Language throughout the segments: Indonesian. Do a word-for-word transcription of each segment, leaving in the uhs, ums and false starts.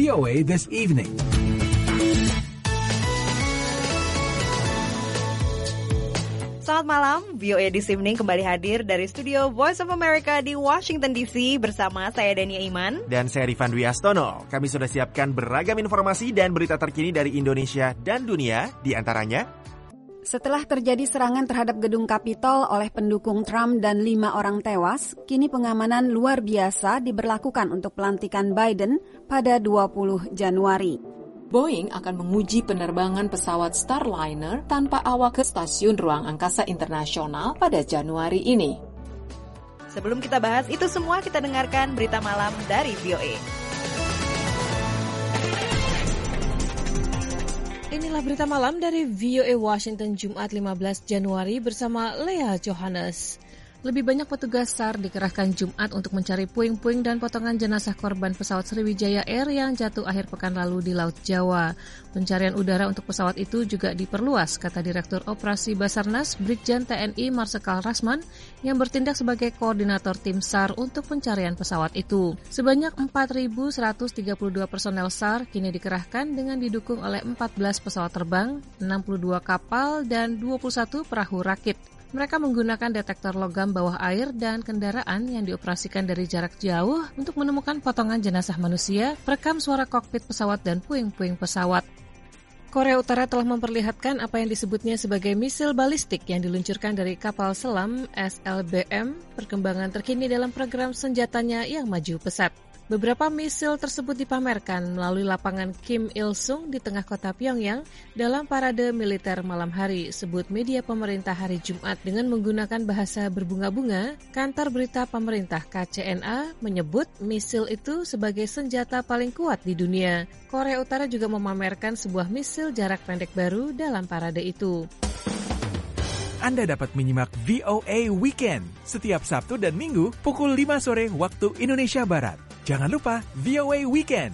V O A This Evening. Selamat malam, V O A This Evening kembali hadir dari studio Voice of America di Washington D C bersama saya Dania Iman dan saya Rifan Dwi Astono. Kami sudah siapkan beragam informasi dan berita terkini dari Indonesia dan dunia, di antaranya setelah terjadi serangan terhadap gedung Capitol oleh pendukung Trump dan lima orang tewas, kini pengamanan luar biasa diberlakukan untuk pelantikan Biden pada dua puluh Januari. Boeing akan menguji penerbangan pesawat Starliner tanpa awak ke Stasiun Ruang Angkasa Internasional pada Januari ini. Sebelum kita bahas itu semua, kita dengarkan berita malam dari V O A. Inilah berita malam dari V O A Washington Jumat lima belas Januari bersama Lea Johannes. Lebih banyak petugas S A R dikerahkan Jumat untuk mencari puing-puing dan potongan jenazah korban pesawat Sriwijaya Air yang jatuh akhir pekan lalu di Laut Jawa. Pencarian udara untuk pesawat itu juga diperluas, kata Direktur Operasi Basarnas Brigjen T N I Marsikal Rasman yang bertindak sebagai koordinator tim S A R untuk pencarian pesawat itu. Sebanyak empat ribu seratus tiga puluh dua personel S A R kini dikerahkan dengan didukung oleh empat belas pesawat terbang, enam puluh dua kapal, dan dua puluh satu perahu rakit. Mereka menggunakan detektor logam bawah air dan kendaraan yang dioperasikan dari jarak jauh untuk menemukan potongan jenazah manusia, perekam suara kokpit pesawat dan puing-puing pesawat. Korea Utara telah memperlihatkan apa yang disebutnya sebagai misil balistik yang diluncurkan dari kapal selam S L B M, perkembangan terkini dalam program senjatanya yang maju pesat. Beberapa misil tersebut dipamerkan melalui lapangan Kim Il-sung di tengah kota Pyongyang dalam parade militer malam hari, sebut media pemerintah hari Jumat. Dengan menggunakan bahasa berbunga-bunga, kantor berita pemerintah K C N A menyebut misil itu sebagai senjata paling kuat di dunia. Korea Utara juga memamerkan sebuah misil jarak pendek baru dalam parade itu. Anda dapat menyimak V O A Weekend setiap Sabtu dan Minggu pukul lima sore waktu Indonesia Barat. Jangan lupa V O A Weekend.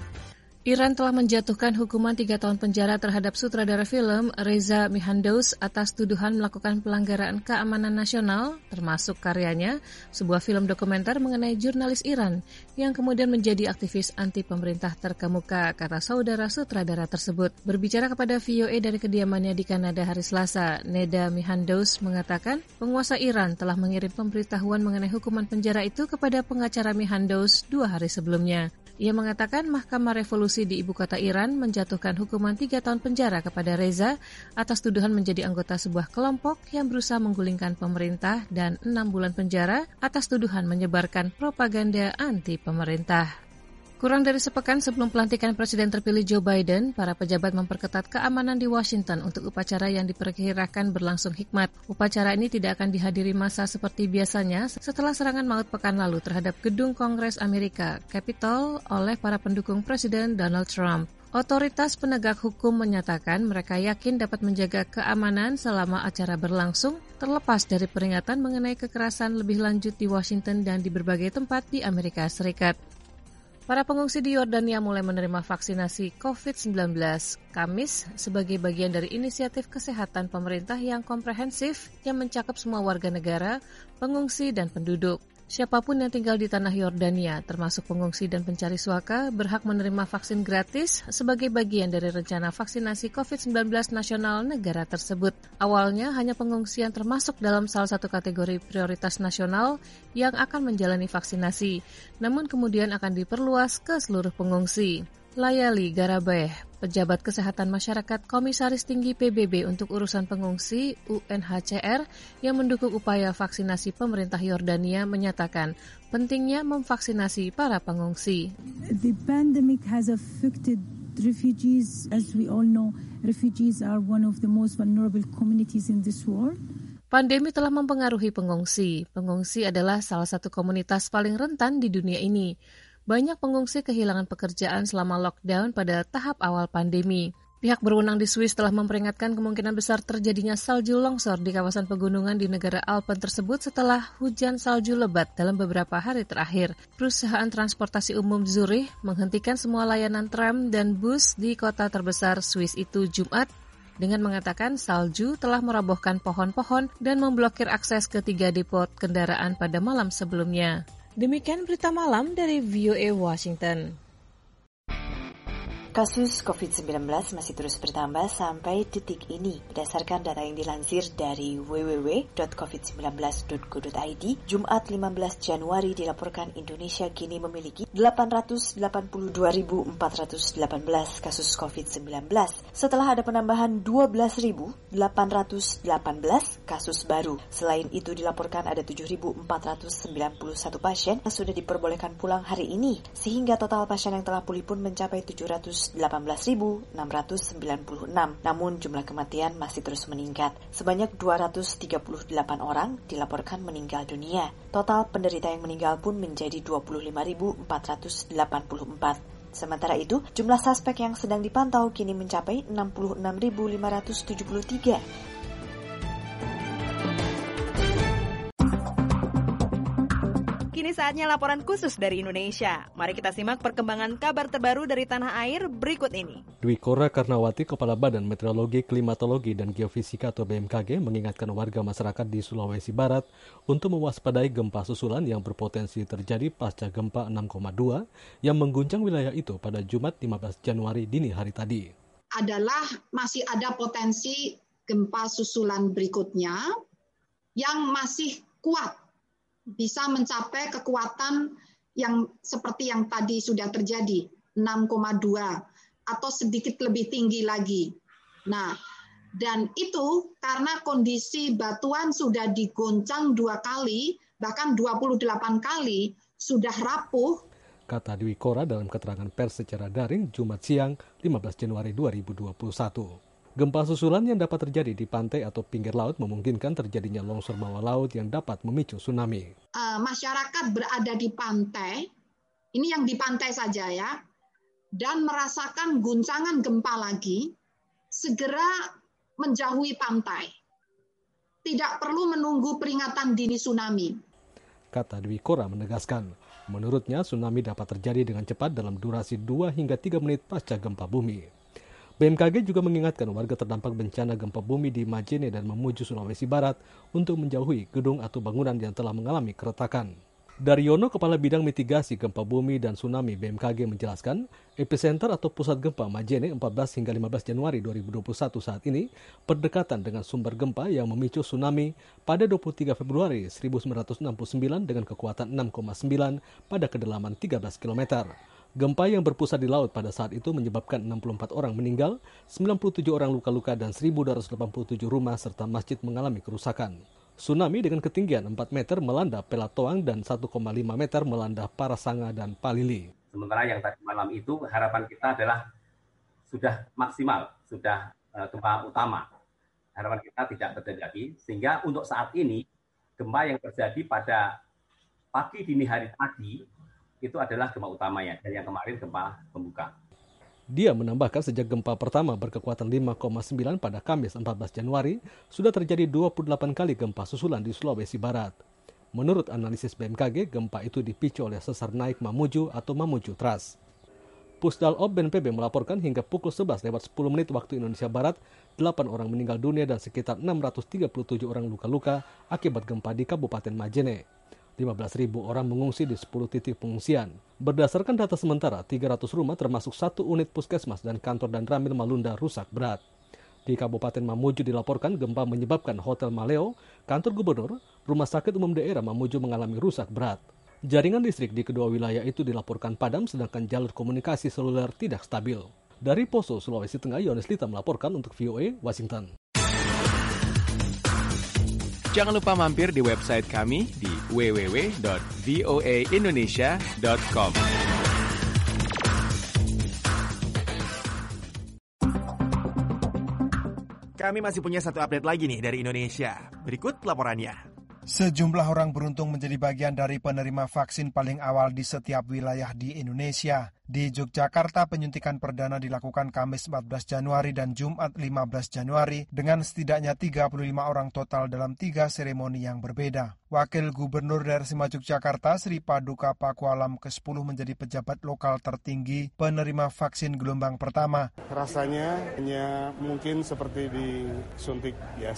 Iran telah menjatuhkan hukuman tiga tahun penjara terhadap sutradara film Reza Mihandouz atas tuduhan melakukan pelanggaran keamanan nasional, termasuk karyanya, sebuah film dokumenter mengenai jurnalis Iran yang kemudian menjadi aktivis anti pemerintah terkemuka, kata saudara sutradara tersebut. Berbicara kepada V O A dari kediamannya di Kanada hari Selasa, Neda Mihandouz mengatakan penguasa Iran telah mengirim pemberitahuan mengenai hukuman penjara itu kepada pengacara Mihandouz dua hari sebelumnya. Ia mengatakan Mahkamah Revolusi di ibu kota Iran menjatuhkan hukuman tiga tahun penjara kepada Reza atas tuduhan menjadi anggota sebuah kelompok yang berusaha menggulingkan pemerintah dan enam bulan penjara atas tuduhan menyebarkan propaganda anti pemerintah. Kurang dari sepekan sebelum pelantikan Presiden terpilih Joe Biden, para pejabat memperketat keamanan di Washington untuk upacara yang diperkirakan berlangsung hikmat. Upacara ini tidak akan dihadiri massa seperti biasanya setelah serangan maut pekan lalu terhadap gedung Kongres Amerika, Capitol, oleh para pendukung Presiden Donald Trump. Otoritas penegak hukum menyatakan mereka yakin dapat menjaga keamanan selama acara berlangsung, terlepas dari peringatan mengenai kekerasan lebih lanjut di Washington dan di berbagai tempat di Amerika Serikat. Para pengungsi di Yordania mulai menerima vaksinasi covid sembilan belas Kamis sebagai bagian dari inisiatif kesehatan pemerintah yang komprehensif yang mencakup semua warga negara, pengungsi, dan penduduk. Siapapun yang tinggal di tanah Yordania, termasuk pengungsi dan pencari suaka, berhak menerima vaksin gratis sebagai bagian dari rencana vaksinasi covid sembilan belas nasional negara tersebut. Awalnya hanya pengungsi yang termasuk dalam salah satu kategori prioritas nasional yang akan menjalani vaksinasi, namun kemudian akan diperluas ke seluruh pengungsi. Layali Garabeh, pejabat kesehatan masyarakat Komisaris Tinggi P B B untuk urusan pengungsi U N H C R yang mendukung upaya vaksinasi pemerintah Yordania menyatakan pentingnya memvaksinasi para pengungsi. The pandemic has affected refugees. As we all know, refugees are one of the most vulnerable communities in this world. Pandemi telah mempengaruhi pengungsi. Pengungsi adalah salah satu komunitas paling rentan di dunia ini. Banyak pengungsi kehilangan pekerjaan selama lockdown pada tahap awal pandemi. Pihak berwenang di Swiss telah memperingatkan kemungkinan besar terjadinya salju longsor di kawasan pegunungan di negara Alpen tersebut setelah hujan salju lebat dalam beberapa hari terakhir. Perusahaan transportasi umum Zurich menghentikan semua layanan tram dan bus di kota terbesar Swiss itu Jumat dengan mengatakan salju telah merobohkan pohon-pohon dan memblokir akses ke tiga depo kendaraan pada malam sebelumnya. Demikian berita malam dari V O A Washington. Kasus covid sembilan belas masih terus bertambah sampai detik ini. Berdasarkan data yang dilansir dari w w w dot covid sembilan belas dot go dot i d, Jumat lima belas Januari dilaporkan Indonesia kini memiliki delapan ratus delapan puluh dua ribu empat ratus delapan belas kasus covid sembilan belas setelah ada penambahan dua belas ribu delapan ratus delapan belas kasus baru. Selain itu dilaporkan ada tujuh ribu empat ratus sembilan puluh satu pasien yang sudah diperbolehkan pulang hari ini, sehingga total pasien yang telah pulih pun mencapai tujuh ratus delapan belas ribu enam ratus sembilan puluh enam. Namun jumlah kematian masih terus meningkat. Sebanyak dua ratus tiga puluh delapan orang dilaporkan meninggal dunia. Total penderita yang meninggal pun menjadi dua puluh lima ribu empat ratus delapan puluh empat. Sementara itu, jumlah suspek yang sedang dipantau kini mencapai enam puluh enam ribu lima ratus tujuh puluh tiga. Kini saatnya laporan khusus dari Indonesia. Mari kita simak perkembangan kabar terbaru dari tanah air berikut ini. Dwi Korah Karnawati, Kepala Badan Meteorologi, Klimatologi, dan Geofisika atau B M K G, mengingatkan warga masyarakat di Sulawesi Barat untuk mewaspadai gempa susulan yang berpotensi terjadi pasca gempa enam koma dua yang mengguncang wilayah itu pada Jumat lima belas Januari dini hari tadi. Adalah masih ada potensi gempa susulan berikutnya yang masih kuat, bisa mencapai kekuatan yang seperti yang tadi sudah terjadi, enam koma dua atau sedikit lebih tinggi lagi. Nah, dan itu karena kondisi batuan sudah digoncang dua kali, bahkan dua puluh delapan kali, sudah rapuh. Kata Dwi Korah dalam keterangan pers secara daring Jumat siang lima belas Januari dua ribu dua puluh satu. Gempa susulan yang dapat terjadi di pantai atau pinggir laut memungkinkan terjadinya longsor bawah laut yang dapat memicu tsunami. Uh, masyarakat berada di pantai, ini yang di pantai saja ya, dan merasakan guncangan gempa lagi, segera menjauhi pantai. Tidak perlu menunggu peringatan dini tsunami. Kata Dwi Korah menegaskan, menurutnya tsunami dapat terjadi dengan cepat dalam durasi dua hingga tiga menit pasca gempa bumi. B M K G juga mengingatkan warga terdampak bencana gempa bumi di Majene dan Mamuju, Sulawesi Barat untuk menjauhi gedung atau bangunan yang telah mengalami keretakan. Daryono, Kepala Bidang Mitigasi Gempa Bumi dan Tsunami B M K G menjelaskan, epicenter atau pusat gempa Majene empat belas hingga lima belas Januari dua ribu dua puluh satu saat ini berdekatan dengan sumber gempa yang memicu tsunami pada dua puluh tiga Februari seribu sembilan ratus enam puluh sembilan dengan kekuatan enam koma sembilan pada kedalaman tiga belas kilometer. Gempa yang berpusat di laut pada saat itu menyebabkan enam puluh empat orang meninggal, sembilan puluh tujuh orang luka-luka dan seribu dua ratus delapan puluh tujuh rumah serta masjid mengalami kerusakan. Tsunami dengan ketinggian empat meter melanda Pelatoang dan satu koma lima meter melanda Parasanga dan Palili. Sementara yang tadi malam itu harapan kita adalah sudah maksimal, sudah uh, gempa utama. Harapan kita tidak terjadi, sehingga untuk saat ini gempa yang terjadi pada pagi dini hari tadi itu adalah gempa utamanya, dan yang kemarin gempa pembuka. Dia menambahkan sejak gempa pertama berkekuatan lima koma sembilan pada Kamis empat belas Januari, sudah terjadi dua puluh delapan kali gempa susulan di Sulawesi Barat. Menurut analisis B M K G, gempa itu dipicu oleh sesar naik Mamuju atau Mamuju Trust. Pusdal-Op B N P B melaporkan hingga pukul sebelas lewat sepuluh menit waktu Indonesia Barat, delapan orang meninggal dunia dan sekitar enam ratus tiga puluh tujuh orang luka-luka akibat gempa di Kabupaten Majene. lima belas ribu orang mengungsi di sepuluh titik pengungsian. Berdasarkan data sementara, tiga ratus rumah termasuk satu unit puskesmas dan kantor dan Ramil Malunda rusak berat. Di Kabupaten Mamuju dilaporkan gempa menyebabkan Hotel Maleo, kantor gubernur, rumah sakit umum daerah Mamuju mengalami rusak berat. Jaringan listrik di kedua wilayah itu dilaporkan padam sedangkan jalur komunikasi seluler tidak stabil. Dari Poso, Sulawesi Tengah, Yones Lita melaporkan untuk V O A, Washington. Jangan lupa mampir di website kami di w w w dot v o a indonesia dot com. Kami masih punya satu update lagi nih dari Indonesia. Berikut laporannya. Sejumlah orang beruntung menjadi bagian dari penerima vaksin paling awal di setiap wilayah di Indonesia. Di Yogyakarta, penyuntikan perdana dilakukan Kamis empat belas Januari dan Jumat lima belas Januari dengan setidaknya tiga puluh lima orang total dalam tiga seremoni yang berbeda. Wakil Gubernur Daerah Istimewa Yogyakarta, Sri Paduka Pakualam kesepuluh menjadi pejabat lokal tertinggi penerima vaksin gelombang pertama. Rasanya hanya mungkin seperti disuntik biasa.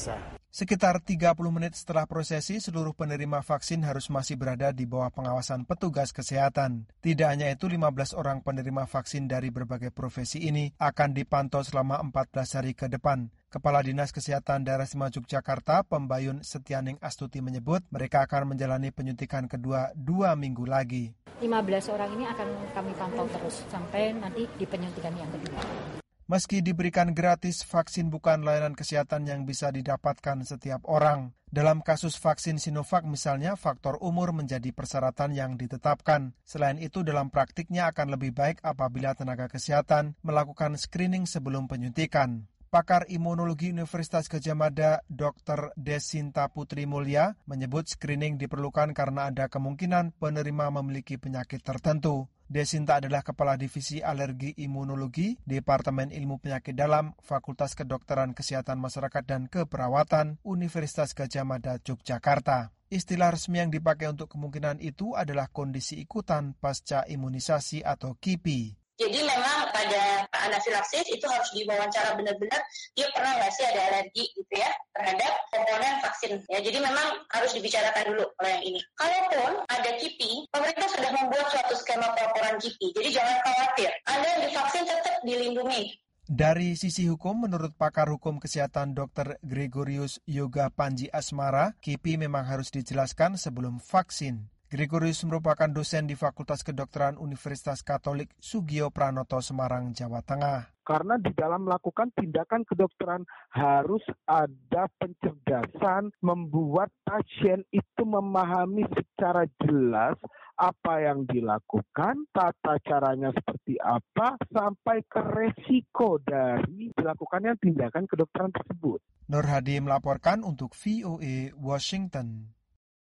Sekitar tiga puluh menit setelah prosesi, seluruh penerima vaksin harus masih berada di bawah pengawasan petugas kesehatan. Tidak hanya itu, lima belas orang penerima vaksin dari berbagai profesi ini akan dipantau selama empat belas hari ke depan. Kepala Dinas Kesehatan Daerah Istimewa Yogyakarta, Pembayun Setianing Astuti menyebut mereka akan menjalani penyuntikan kedua dua minggu lagi. lima belas orang ini akan kami pantau terus sampai nanti di penyuntikan yang kedua. Meski diberikan gratis, vaksin bukan layanan kesehatan yang bisa didapatkan setiap orang. Dalam kasus vaksin Sinovac misalnya, faktor umur menjadi persyaratan yang ditetapkan. Selain itu, dalam praktiknya akan lebih baik apabila tenaga kesehatan melakukan screening sebelum penyuntikan. Pakar Imunologi Universitas Gadjah Mada, Dokter Desinta Putri Mulya, menyebut screening diperlukan karena ada kemungkinan penerima memiliki penyakit tertentu. Desinta adalah Kepala Divisi Alergi Imunologi, Departemen Ilmu Penyakit Dalam, Fakultas Kedokteran Kesehatan Masyarakat dan Keperawatan, Universitas Gadjah Mada, Yogyakarta. Istilah resmi yang dipakai untuk kemungkinan itu adalah kondisi ikutan pasca imunisasi atau K I P I. Jadi memang pada anafilaksis itu harus diwawancara benar-benar dia pernah nggak sih ada alergi gitu ya terhadap komponen vaksin. Ya, jadi memang harus dibicarakan dulu kalau yang ini. Kalaupun ada K I P I, pemerintah sudah membuat suatu skema pelaporan K I P I. Jadi jangan khawatir, Anda yang divaksin tetap dilindungi. Dari sisi hukum, menurut pakar hukum kesehatan Dokter Gregorius Yoga Panji Asmara, K I P I memang harus dijelaskan sebelum vaksin. Gregorius merupakan dosen di Fakultas Kedokteran Universitas Katolik Sugio Pranoto, Semarang, Jawa Tengah. Karena di dalam melakukan tindakan kedokteran harus ada pencerdasan membuat pasien itu memahami secara jelas apa yang dilakukan, tata caranya seperti apa, sampai ke resiko dari dilakukannya tindakan kedokteran tersebut. Nur Hadi melaporkan untuk V O A Washington.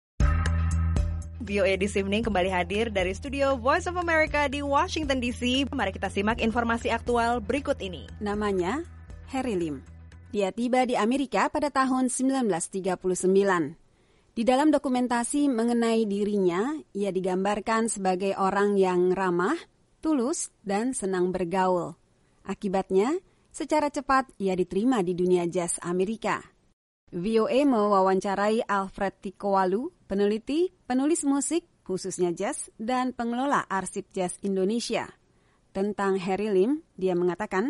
V O A This Evening kembali hadir dari studio Voice of America di Washington D C. Mari kita simak informasi aktual berikut ini. Namanya Harry Lim. Dia tiba di Amerika pada tahun sembilan belas tiga puluh sembilan. Di dalam dokumentasi mengenai dirinya, ia digambarkan sebagai orang yang ramah, tulus, dan senang bergaul. Akibatnya, secara cepat ia diterima di dunia jazz Amerika. V O A mewawancarai Alfred Tikowalu, peneliti, penulis musik, khususnya jazz, dan pengelola arsip jazz Indonesia. Tentang Harry Lim, dia mengatakan,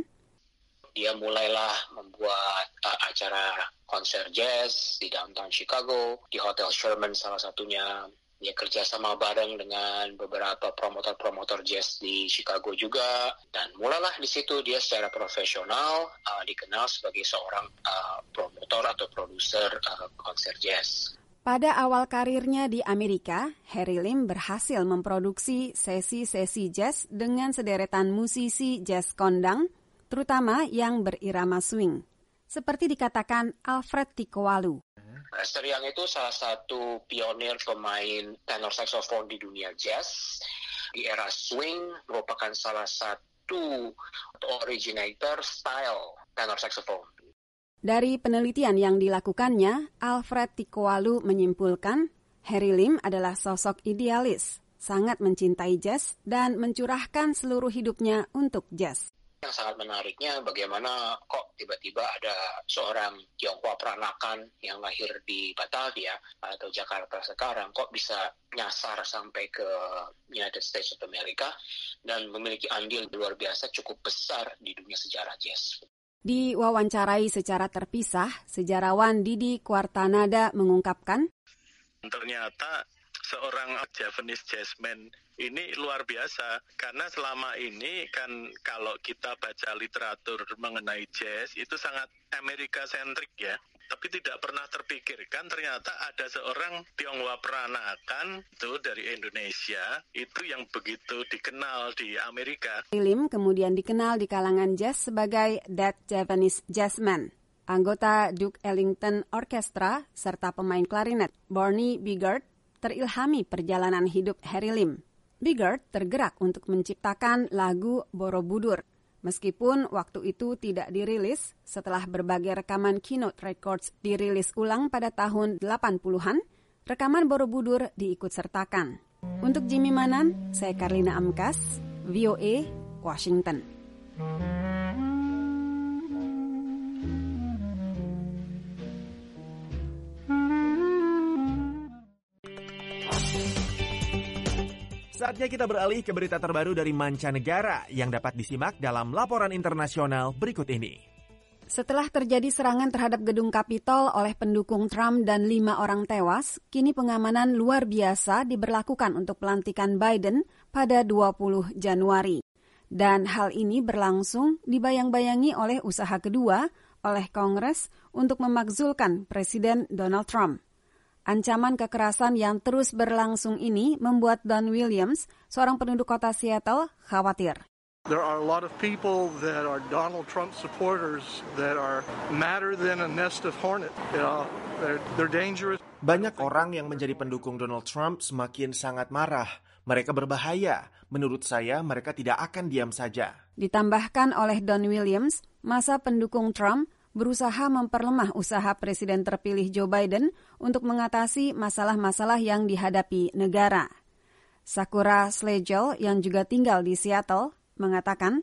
dia mulailah membuat uh, acara konser jazz di downtown Chicago, di Hotel Sherman salah satunya. Dia kerjasama bareng dengan beberapa promotor-promotor jazz di Chicago juga. Dan mulailah di situ dia secara profesional uh, dikenal sebagai seorang uh, promotor atau produser uh, konser jazz. Pada awal karirnya di Amerika, Harry Lim berhasil memproduksi sesi-sesi jazz dengan sederetan musisi jazz kondang, terutama yang berirama swing. Seperti dikatakan Alfred Tikowalu. Lester Young itu salah satu pionir pemain tenor saxophone di dunia jazz. Di era swing merupakan salah satu originator style tenor saxophone. Dari penelitian yang dilakukannya, Alfred Tikowalu menyimpulkan Harry Lim adalah sosok idealis, sangat mencintai jazz dan mencurahkan seluruh hidupnya untuk jazz. Yang sangat menariknya bagaimana kok tiba-tiba ada seorang Tionghoa peranakan yang lahir di Batavia atau Jakarta sekarang kok bisa nyasar sampai ke United States of America dan memiliki andil luar biasa cukup besar di dunia sejarah jazz. Diwawancarai secara terpisah, sejarawan Didi Kwartanada mengungkapkan, ternyata seorang Javanese jazzman ini luar biasa karena selama ini kan kalau kita baca literatur mengenai jazz itu sangat Amerika sentrik ya, tapi tidak pernah terpikirkan ternyata ada seorang Tionghoa peranakan itu dari Indonesia itu yang begitu dikenal di Amerika. Lim kemudian dikenal di kalangan jazz sebagai That Javanese Jazzman. Anggota Duke Ellington Orchestra serta pemain klarinet Barney Bigard terilhami perjalanan hidup Harry Lim. Bigard tergerak untuk menciptakan lagu Borobudur. Meskipun waktu itu tidak dirilis, setelah berbagai rekaman Keynote Records dirilis ulang pada tahun delapan puluhan, rekaman Borobudur diikut sertakan. Untuk Jimmy Manan, saya Karlina Amkas, V O A, Washington. Saatnya kita beralih ke berita terbaru dari mancanegara yang dapat disimak dalam laporan internasional berikut ini. Setelah terjadi serangan terhadap gedung Kapitol oleh pendukung Trump dan lima orang tewas, kini pengamanan luar biasa diberlakukan untuk pelantikan Biden pada dua puluh Januari. Dan hal ini berlangsung dibayang-bayangi oleh usaha kedua oleh Kongres untuk memakzulkan Presiden Donald Trump. Ancaman kekerasan yang terus berlangsung ini membuat Don Williams, seorang penduduk kota Seattle, khawatir. There are a lot of people that are Donald Trump supporters that are madder than a nest of hornets. You know, they're, they're dangerous. Banyak orang yang menjadi pendukung Donald Trump semakin sangat marah. Mereka berbahaya. Menurut saya, mereka tidak akan diam saja. Ditambahkan oleh Don Williams, masa pendukung Trump berusaha memperlemah usaha Presiden terpilih Joe Biden untuk mengatasi masalah-masalah yang dihadapi negara. Sakura Schlegel yang juga tinggal di Seattle mengatakan,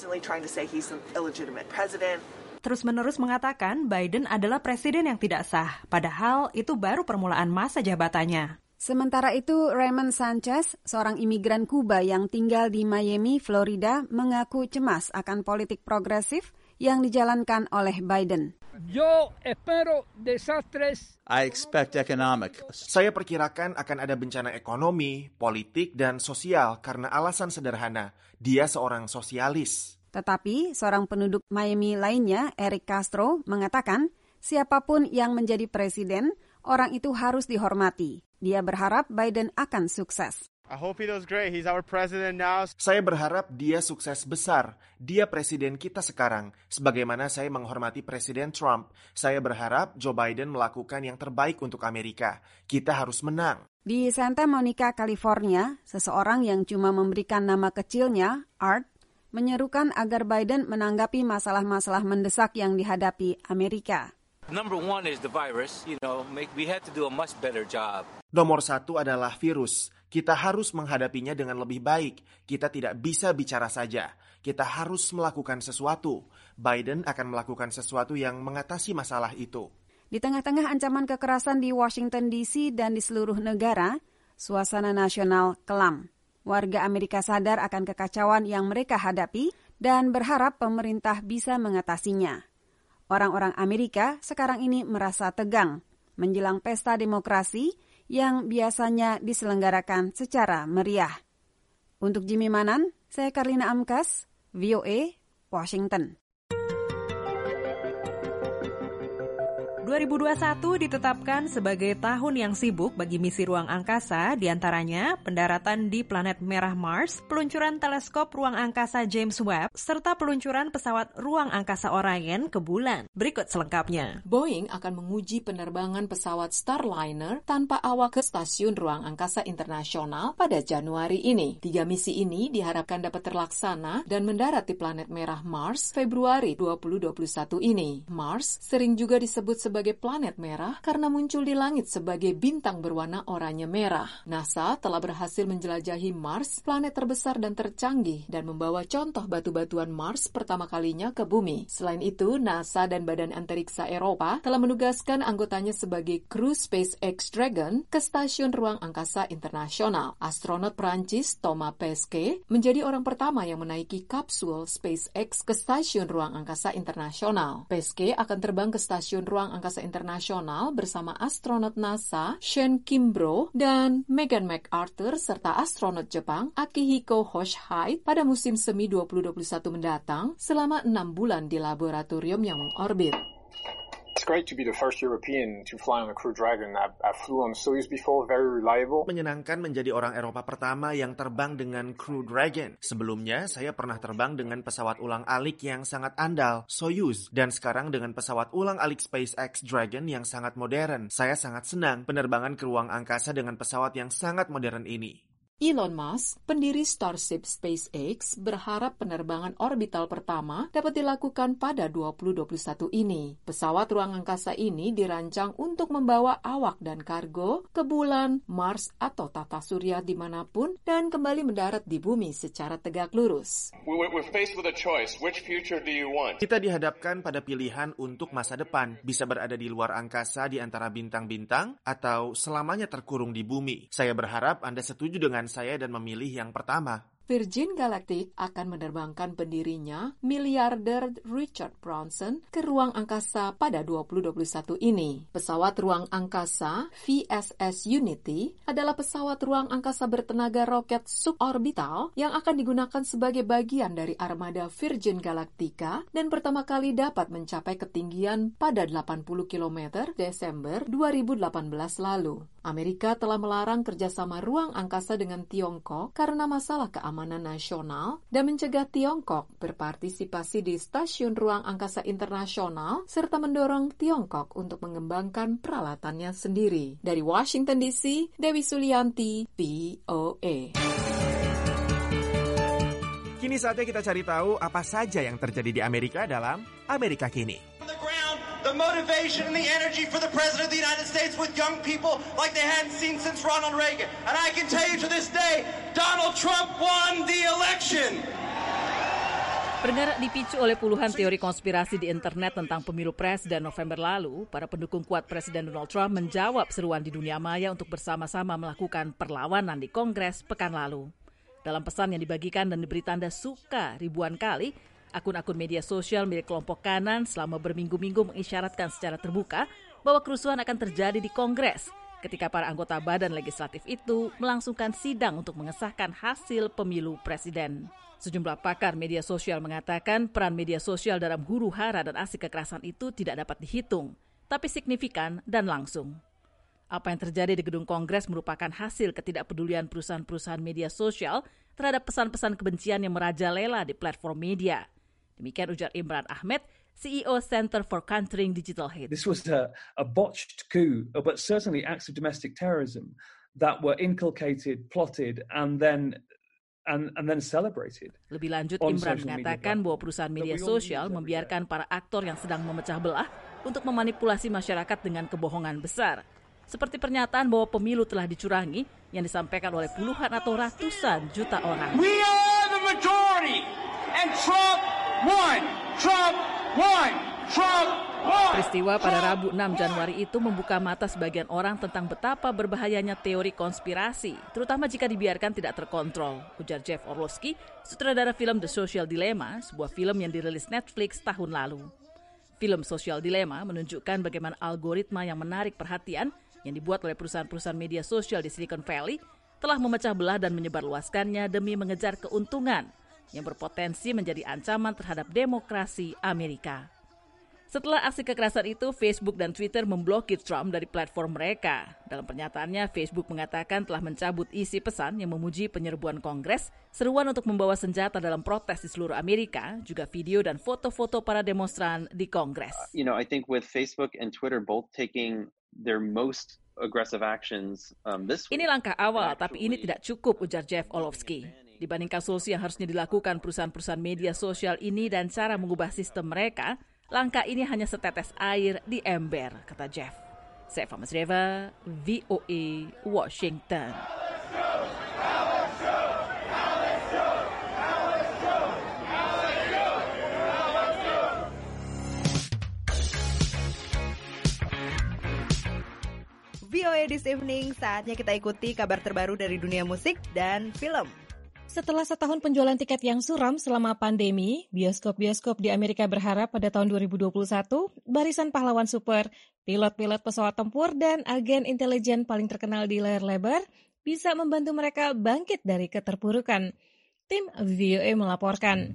terus-menerus mengatakan Biden adalah presiden yang tidak sah, padahal itu baru permulaan masa jabatannya. Sementara itu, Raymond Sanchez, seorang imigran Kuba yang tinggal di Miami, Florida, mengaku cemas akan politik progresif yang dijalankan oleh Biden. Yo espero desastres. I expect economic. Saya perkirakan akan ada bencana ekonomi, politik, dan sosial karena alasan sederhana. Dia seorang sosialis. Tetapi seorang penduduk Miami lainnya, Eric Castro, mengatakan siapapun yang menjadi presiden, orang itu harus dihormati. Dia berharap Biden akan sukses. I hope he does great. He's our president now. Saya berharap dia sukses besar. Dia presiden kita sekarang. Sebagaimana saya menghormati Presiden Trump, saya berharap Joe Biden melakukan yang terbaik untuk Amerika. Kita harus menang. Di Santa Monica, California, seseorang yang cuma memberikan nama kecilnya, Art, menyerukan agar Biden menanggapi masalah-masalah mendesak yang dihadapi Amerika. Number one is the virus. You know, make, we had to do a much better job. Nomor satu adalah virus. Kita harus menghadapinya dengan lebih baik. Kita tidak bisa bicara saja. Kita harus melakukan sesuatu. Biden akan melakukan sesuatu yang mengatasi masalah itu. Di tengah-tengah ancaman kekerasan di Washington D C dan di seluruh negara, suasana nasional kelam. Warga Amerika sadar akan kekacauan yang mereka hadapi dan berharap pemerintah bisa mengatasinya. Orang-orang Amerika sekarang ini merasa tegang menjelang pesta demokrasi yang biasanya diselenggarakan secara meriah. Untuk Jimmy Manan, saya Karlina Amkas, V O A, Washington. dua ribu dua puluh satu ditetapkan sebagai tahun yang sibuk bagi misi ruang angkasa, diantaranya pendaratan di planet merah Mars, peluncuran teleskop ruang angkasa James Webb, serta peluncuran pesawat ruang angkasa Orion ke bulan. Berikut selengkapnya. Boeing akan menguji penerbangan pesawat Starliner tanpa awak ke Stasiun Ruang Angkasa Internasional pada Januari ini. Tiga misi ini diharapkan dapat terlaksana dan mendarat di planet merah Mars Februari dua ribu dua puluh satu ini. Mars sering juga disebut sebagai sebagai planet merah karena muncul di langit sebagai bintang berwarna oranye merah. NASA telah berhasil menjelajahi Mars, planet terbesar dan tercanggih, dan membawa contoh batu-batuan Mars pertama kalinya ke bumi. Selain itu, NASA dan Badan Antariksa Eropa telah menugaskan anggotanya sebagai kru SpaceX Dragon ke Stasiun Ruang Angkasa Internasional. Astronot Prancis Thomas Pesquet menjadi orang pertama yang menaiki kapsul SpaceX ke Stasiun Ruang Angkasa Internasional. Pesquet akan terbang ke Stasiun Ruang Angkasa Internasional bersama astronot NASA Shane Kimbrough dan Megan McArthur serta astronot Jepang Akihiko Hoshide pada musim semi dua ribu dua puluh satu mendatang selama enam bulan di laboratorium yang mengorbit. It's great to be the first European to fly on a Crew Dragon. I, I flew on Soyuz before, very reliable. Menyenangkan menjadi orang Eropa pertama yang terbang dengan Crew Dragon. Sebelumnya, saya pernah terbang dengan pesawat ulang-alik yang sangat andal, Soyuz, dan sekarang dengan pesawat ulang-alik SpaceX Dragon yang sangat modern. Saya sangat senang penerbangan ke ruang angkasa dengan pesawat yang sangat modern ini. Elon Musk, pendiri Starship SpaceX, berharap penerbangan orbital pertama dapat dilakukan pada dua ribu dua puluh satu ini. Pesawat ruang angkasa ini dirancang untuk membawa awak dan kargo ke bulan, Mars, atau tata surya dimanapun dan kembali mendarat di bumi secara tegak lurus. We're faced with a choice. Which future do you want? Kita dihadapkan pada pilihan untuk masa depan. Bisa berada di luar angkasa di antara bintang-bintang atau selamanya terkurung di bumi. Saya berharap Anda setuju dengan saya dan memilih yang pertama. Virgin Galactic akan menerbangkan pendirinya, miliarder Richard Branson, ke ruang angkasa pada dua ribu dua puluh satu ini. Pesawat ruang angkasa V S S Unity adalah pesawat ruang angkasa bertenaga roket suborbital yang akan digunakan sebagai bagian dari armada Virgin Galactica dan pertama kali dapat mencapai ketinggian pada delapan puluh kilometer Desember dua ribu delapan belas lalu. Amerika telah melarang kerjasama ruang angkasa dengan Tiongkok karena masalah keamanan nasional dan mencegah Tiongkok berpartisipasi di stasiun ruang angkasa internasional serta mendorong Tiongkok untuk mengembangkan peralatannya sendiri. Dari Washington D C, Dewi Sulianti, V O A. Kini saatnya kita cari tahu apa saja yang terjadi di Amerika dalam Amerika Kini. The motivation and the energy for the President of the United States with young people like they hadn't seen since Ronald Reagan. And I can tell you to this day, Donald Trump won the election. Bergerak dipicu oleh puluhan teori konspirasi di internet tentang pemilu presiden November lalu, para pendukung kuat Presiden Donald Trump menjawab seruan di dunia maya untuk bersama-sama melakukan perlawanan di Kongres pekan lalu. Dalam pesan yang dibagikan dan diberi tanda suka ribuan kali, akun-akun media sosial milik kelompok kanan selama berminggu-minggu mengisyaratkan secara terbuka bahwa kerusuhan akan terjadi di Kongres ketika para anggota badan legislatif itu melangsungkan sidang untuk mengesahkan hasil pemilu presiden. Sejumlah pakar media sosial mengatakan peran media sosial dalam huru-hara dan aksi kekerasan itu tidak dapat dihitung, tapi signifikan dan langsung. Apa yang terjadi di gedung Kongres merupakan hasil ketidakpedulian perusahaan-perusahaan media sosial terhadap pesan-pesan kebencian yang merajalela di platform media. Demikian ujar Imran Ahmed, C E O Center for Countering Digital Hate. This was a, a botched coup, but certainly acts of domestic terrorism that were inculcated, plotted, and then and, and then celebrated. Lebih lanjut, Imran mengatakan bahwa perusahaan media sosial membiarkan para aktor yang sedang memecah belah untuk memanipulasi masyarakat dengan kebohongan besar. Seperti pernyataan bahwa pemilu telah dicurangi yang disampaikan oleh puluhan atau ratusan juta orang. We are the majority, and Trump won, Trump won, Trump won. Peristiwa pada Rabu enam Januari itu membuka mata sebagian orang tentang betapa berbahayanya teori konspirasi, terutama jika dibiarkan tidak terkontrol, ujar Jeff Orlowski, sutradara film The Social Dilemma, sebuah film yang dirilis Netflix tahun lalu. Film Social Dilemma menunjukkan bagaimana algoritma yang menarik perhatian yang dibuat oleh perusahaan-perusahaan media sosial di Silicon Valley telah memecah belah dan menyebarluaskannya demi mengejar keuntungan yang berpotensi menjadi ancaman terhadap demokrasi Amerika. Setelah aksi kekerasan itu, Facebook dan Twitter memblokir Trump dari platform mereka. Dalam pernyataannya, Facebook mengatakan telah mencabut isi pesan yang memuji penyerbuan Kongres, seruan untuk membawa senjata dalam protes di seluruh Amerika, juga video dan foto-foto para demonstran di Kongres. Uh, you know, I think with Facebook and Twitter both taking their most aggressive actions um, this week. Ini langkah awal, tapi ini tidak cukup, ujar Jeff Orlowski. Dibandingkan solusi yang harusnya dilakukan perusahaan-perusahaan media sosial ini dan cara mengubah sistem mereka, langkah ini hanya setetes air di ember, kata Jeff. Seva Masreva, V O A, Washington. V O A This Evening, saatnya kita ikuti kabar terbaru dari dunia musik dan film. Setelah setahun penjualan tiket yang suram selama pandemi, bioskop-bioskop di Amerika berharap pada tahun dua ribu dua puluh satu, barisan pahlawan super, pilot-pilot pesawat tempur, dan agen intelijen paling terkenal di layar lebar bisa membantu mereka bangkit dari keterpurukan. Tim V O A melaporkan.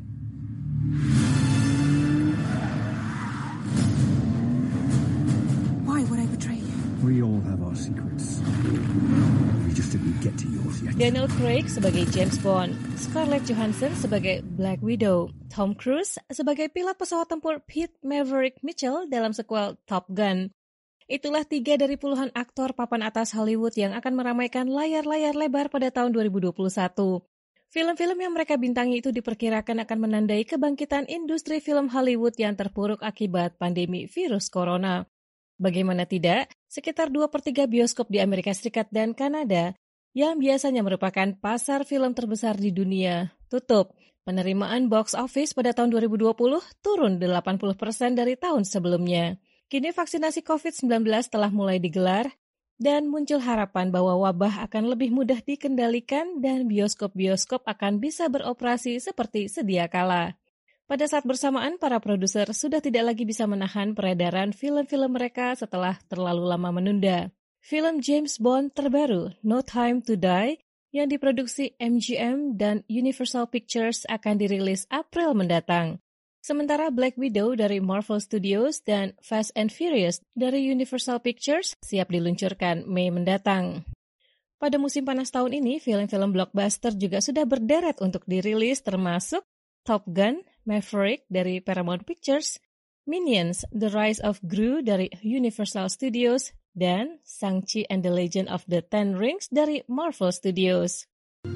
Why would I betray you? We all have our secrets. We just didn't get to yours yet. Daniel Craig sebagai James Bond, Scarlett Johansson sebagai Black Widow, Tom Cruise sebagai pilot pesawat tempur Pete Maverick Mitchell dalam sequel Top Gun. Itulah tiga dari puluhan aktor papan atas Hollywood yang akan meramaikan layar-layar lebar pada tahun dua ribu dua puluh satu. Film-film yang mereka bintangi itu diperkirakan akan menandai kebangkitan industri film Hollywood yang terpuruk akibat pandemi virus corona. Bagaimana tidak, sekitar dua per tiga bioskop di Amerika Serikat dan Kanada yang biasanya merupakan pasar film terbesar di dunia tutup. Penerimaan box office pada tahun dua ribu dua puluh turun delapan puluh persen dari tahun sebelumnya. Kini vaksinasi covid sembilan belas telah mulai digelar dan muncul harapan bahwa wabah akan lebih mudah dikendalikan dan bioskop-bioskop akan bisa beroperasi seperti sedia kala. Pada saat bersamaan, para produser sudah tidak lagi bisa menahan peredaran film-film mereka setelah terlalu lama menunda. Film James Bond terbaru, No Time to Die, yang diproduksi M G M dan Universal Pictures akan dirilis April mendatang. Sementara Black Widow dari Marvel Studios dan Fast and Furious dari Universal Pictures siap diluncurkan Mei mendatang. Pada musim panas tahun ini, film-film blockbuster juga sudah berderet untuk dirilis termasuk Top Gun, Maverick dari Paramount Pictures, Minions, The Rise of Gru dari Universal Studios, dan Shang-Chi and the Legend of the Ten Rings dari Marvel Studios.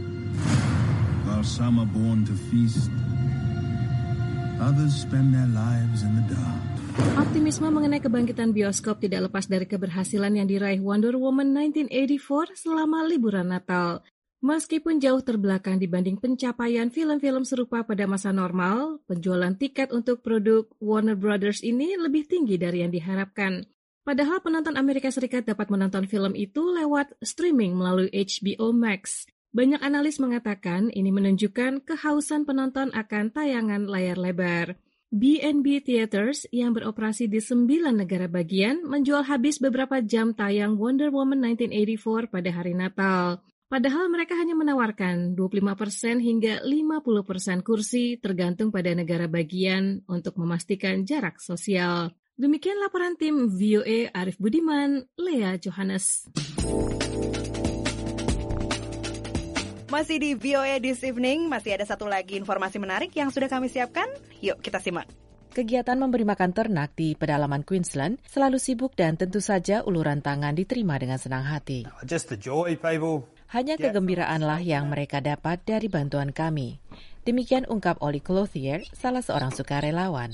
While some are born to feast, others spend their lives in the dark. Optimisme mengenai kebangkitan bioskop tidak lepas dari keberhasilan yang diraih Wonder Woman nineteen eighty-four selama liburan Natal. Meskipun jauh terbelakang dibanding pencapaian film-film serupa pada masa normal, penjualan tiket untuk produk Warner Brothers ini lebih tinggi dari yang diharapkan. Padahal penonton Amerika Serikat dapat menonton film itu lewat streaming melalui H B O Max. Banyak analis mengatakan ini menunjukkan kehausan penonton akan tayangan layar lebar. B and B Theaters yang beroperasi di sembilan negara bagian menjual habis beberapa jam tayang Wonder Woman nineteen eighty-four pada hari Natal. Padahal mereka hanya menawarkan dua puluh lima persen hingga lima puluh persen kursi tergantung pada negara bagian untuk memastikan jarak sosial. Demikian laporan tim V O A Arif Budiman, Lea Johannes. Masih di V O A This Evening, masih ada satu lagi informasi menarik yang sudah kami siapkan. Yuk kita simak. Kegiatan memberi makan ternak di pedalaman Queensland selalu sibuk dan tentu saja uluran tangan diterima dengan senang hati. Just the joy people. Hanya kegembiraanlah yang mereka dapat dari bantuan kami. Demikian ungkap Ollie Clothier, salah seorang sukarelawan.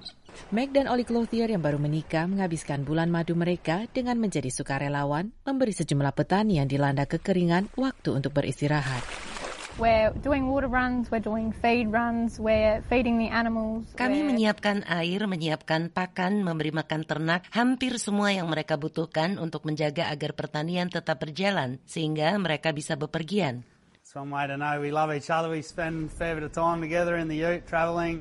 Meg dan Ollie Clothier yang baru menikah menghabiskan bulan madu mereka dengan menjadi sukarelawan, memberi sejumlah petani yang dilanda kekeringan waktu untuk beristirahat. We're doing water runs, we're doing feed runs, we're feeding the animals. Kami menyiapkan air, menyiapkan pakan, memberi makan ternak, hampir semua yang mereka butuhkan untuk menjaga agar pertanian tetap berjalan, sehingga mereka bisa bepergian. Some way to know we love each other, we spend a fair bit of time together in the ute, travelling.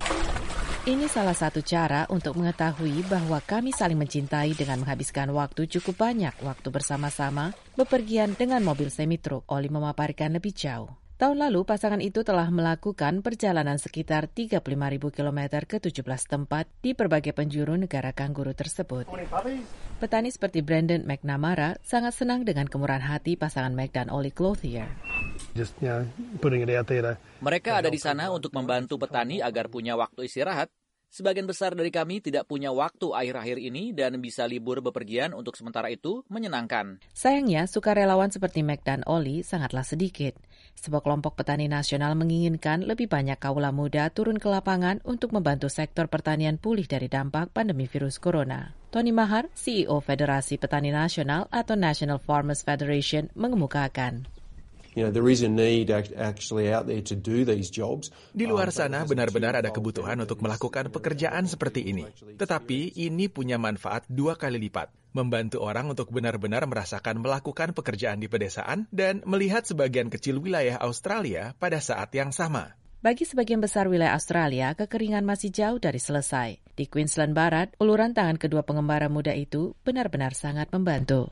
Ini salah satu cara untuk mengetahui bahwa kami saling mencintai dengan menghabiskan waktu cukup banyak waktu bersama-sama, bepergian dengan mobil semi-truk. Ollie memaparkan lebih jauh. Tahun lalu, pasangan itu telah melakukan perjalanan sekitar tiga puluh lima ribu kilometer ke tujuh belas tempat di berbagai penjuru negara kanguru tersebut. Petani seperti Brandon McNamara sangat senang dengan kemurahan hati pasangan Meg dan Ollie Clothier. Just, you know, putting it out there to... Mereka ada di sana untuk membantu petani agar punya waktu istirahat. Sebagian besar dari kami tidak punya waktu akhir-akhir ini dan bisa libur bepergian untuk sementara itu menyenangkan. Sayangnya, sukarelawan seperti Meg dan Ollie sangatlah sedikit. Sebuah kelompok petani nasional menginginkan lebih banyak kaula muda turun ke lapangan untuk membantu sektor pertanian pulih dari dampak pandemi virus corona. Tony Mahar, C E O Federasi Petani Nasional atau National Farmers Federation, mengemukakan. You know, there is a need actually out there to do these jobs. Di luar sana benar-benar ada kebutuhan untuk melakukan pekerjaan seperti ini. Tetapi ini punya manfaat dua kali lipat. Membantu orang untuk benar-benar merasakan melakukan pekerjaan di pedesaan dan melihat sebagian kecil wilayah Australia pada saat yang sama. Bagi sebagian besar wilayah Australia, kekeringan masih jauh dari selesai. Di Queensland Barat, uluran tangan kedua pengembara muda itu benar-benar sangat membantu.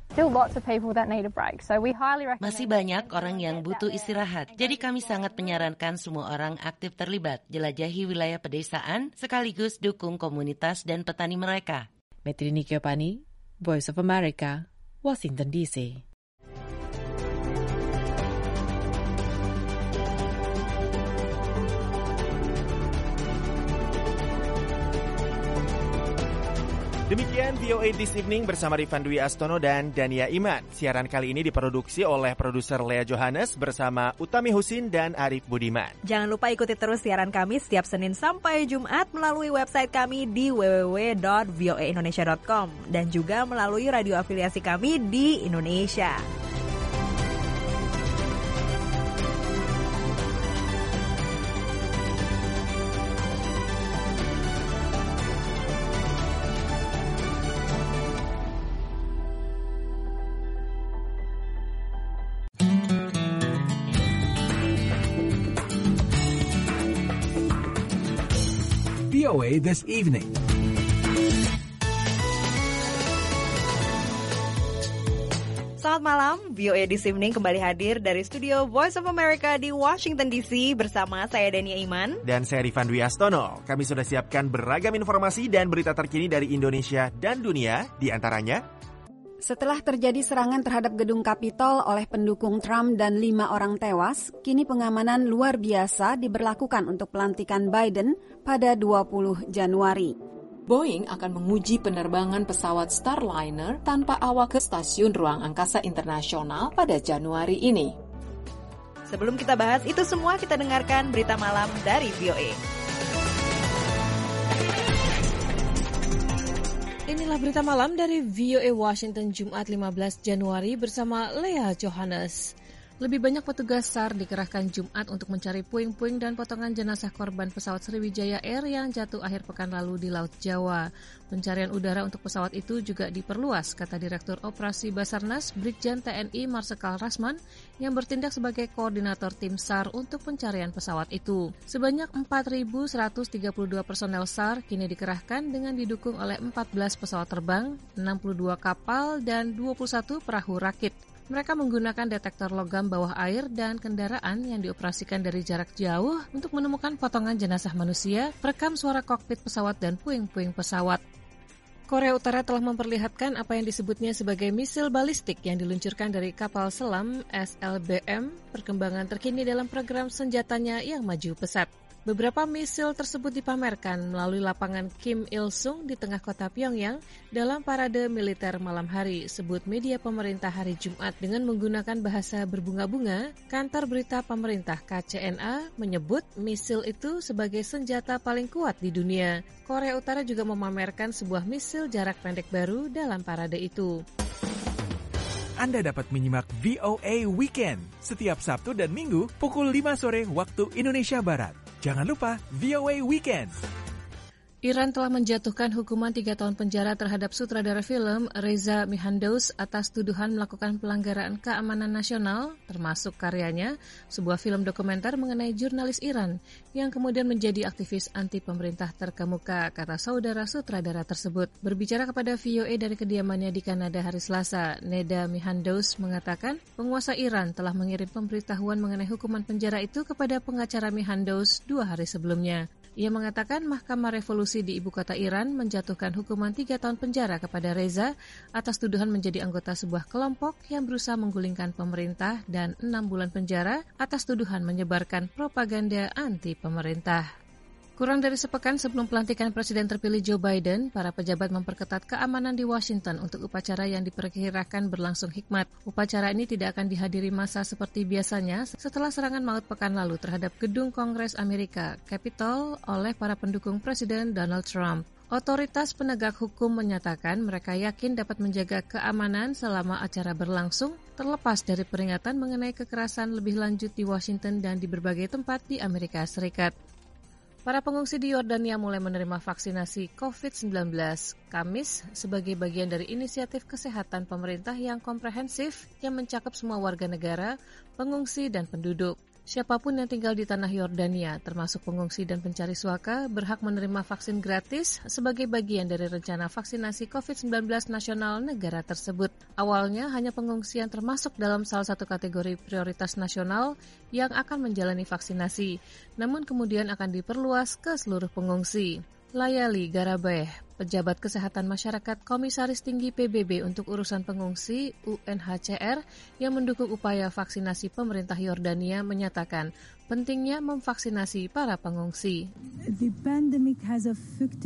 Masih banyak orang yang butuh istirahat, jadi kami sangat menyarankan semua orang aktif terlibat, jelajahi wilayah pedesaan, sekaligus dukung komunitas dan petani mereka. Metrini Kiopani, Voice of America, Washington D C. Demikian Demikian V O A This Evening bersama Rifan Dwi Astono dan Dania Iman. Siaran kali ini diproduksi oleh produser Lea Johannes bersama Utami Husin dan Arif Budiman. Jangan lupa ikuti terus siaran kami setiap Senin sampai Jumat melalui website kami di w w w dot v o a indonesia dot com dan juga melalui radio afiliasi kami di Indonesia. V O A This Evening. Selamat malam, V O A This Evening kembali hadir dari studio Voice of America di Washington D C bersama saya Dania Iman dan saya Rifan Dwi Astono. Kami sudah siapkan beragam informasi dan berita terkini dari Indonesia dan dunia, di antaranya setelah terjadi serangan terhadap gedung Capitol oleh pendukung Trump dan lima orang tewas, kini pengamanan luar biasa diberlakukan untuk pelantikan Biden pada dua puluh Januari. Boeing akan menguji penerbangan pesawat Starliner tanpa awak ke Stasiun Ruang Angkasa Internasional pada Januari ini. Sebelum kita bahas itu semua, kita dengarkan berita malam dari V O A. Inilah berita malam dari V O A Washington Jumat lima belas Januari bersama Lea Johannes. Lebih banyak petugas S A R dikerahkan Jumat untuk mencari puing-puing dan potongan jenazah korban pesawat Sriwijaya Air yang jatuh akhir pekan lalu di Laut Jawa. Pencarian udara untuk pesawat itu juga diperluas, kata Direktur Operasi Basarnas Brigjen T N I Marsikal Rasman yang bertindak sebagai koordinator tim S A R untuk pencarian pesawat itu. Sebanyak empat ribu seratus tiga puluh dua personel S A R kini dikerahkan dengan didukung oleh empat belas pesawat terbang, enam puluh dua kapal, dan dua puluh satu perahu rakit. Mereka menggunakan detektor logam bawah air dan kendaraan yang dioperasikan dari jarak jauh untuk menemukan potongan jenazah manusia, perekam suara kokpit pesawat dan puing-puing pesawat. Korea Utara telah memperlihatkan apa yang disebutnya sebagai misil balistik yang diluncurkan dari kapal selam S L B M, perkembangan terkini dalam program senjatanya yang maju pesat. Beberapa misil tersebut dipamerkan melalui lapangan Kim Il-sung di tengah kota Pyongyang dalam parade militer malam hari, sebut media pemerintah hari Jumat. Dengan menggunakan bahasa berbunga-bunga, kantor berita pemerintah K C N A menyebut misil itu sebagai senjata paling kuat di dunia. Korea Utara juga memamerkan sebuah misil jarak pendek baru dalam parade itu. Anda dapat menyimak V O A Weekend setiap Sabtu dan Minggu pukul lima sore waktu Indonesia Barat. Jangan lupa V O A Weekend. Iran telah menjatuhkan hukuman tiga tahun penjara terhadap sutradara film Reza Mihandouz atas tuduhan melakukan pelanggaran keamanan nasional, termasuk karyanya, sebuah film dokumenter mengenai jurnalis Iran yang kemudian menjadi aktivis anti-pemerintah terkemuka, kata saudara sutradara tersebut. Berbicara kepada V O A dari kediamannya di Kanada hari Selasa, Neda Mihandouz mengatakan penguasa Iran telah mengirim pemberitahuan mengenai hukuman penjara itu kepada pengacara Mihandouz dua hari sebelumnya. Ia mengatakan Mahkamah Revolusi di ibu kota Iran menjatuhkan hukuman tiga tahun penjara kepada Reza atas tuduhan menjadi anggota sebuah kelompok yang berusaha menggulingkan pemerintah dan enam bulan penjara atas tuduhan menyebarkan propaganda anti-pemerintah. Kurang dari sepekan sebelum pelantikan Presiden terpilih Joe Biden, para pejabat memperketat keamanan di Washington untuk upacara yang diperkirakan berlangsung hikmat. Upacara ini tidak akan dihadiri massa seperti biasanya setelah serangan maut pekan lalu terhadap gedung Kongres Amerika, Capitol, oleh para pendukung Presiden Donald Trump. Otoritas penegak hukum menyatakan mereka yakin dapat menjaga keamanan selama acara berlangsung, terlepas dari peringatan mengenai kekerasan lebih lanjut di Washington dan di berbagai tempat di Amerika Serikat. Para pengungsi di Yordania mulai menerima vaksinasi covid sembilan belas Kamis sebagai bagian dari inisiatif kesehatan pemerintah yang komprehensif yang mencakup semua warga negara, pengungsi, dan penduduk. Siapapun yang tinggal di tanah Yordania, termasuk pengungsi dan pencari suaka, berhak menerima vaksin gratis sebagai bagian dari rencana vaksinasi covid sembilan belas nasional negara tersebut. Awalnya hanya pengungsi yang termasuk dalam salah satu kategori prioritas nasional yang akan menjalani vaksinasi, namun kemudian akan diperluas ke seluruh pengungsi. Layali Garabeh, pejabat kesehatan masyarakat Komisaris Tinggi P B B untuk urusan pengungsi U N H C R yang mendukung upaya vaksinasi pemerintah Yordania menyatakan pentingnya memvaksinasi para pengungsi. The pandemic has affected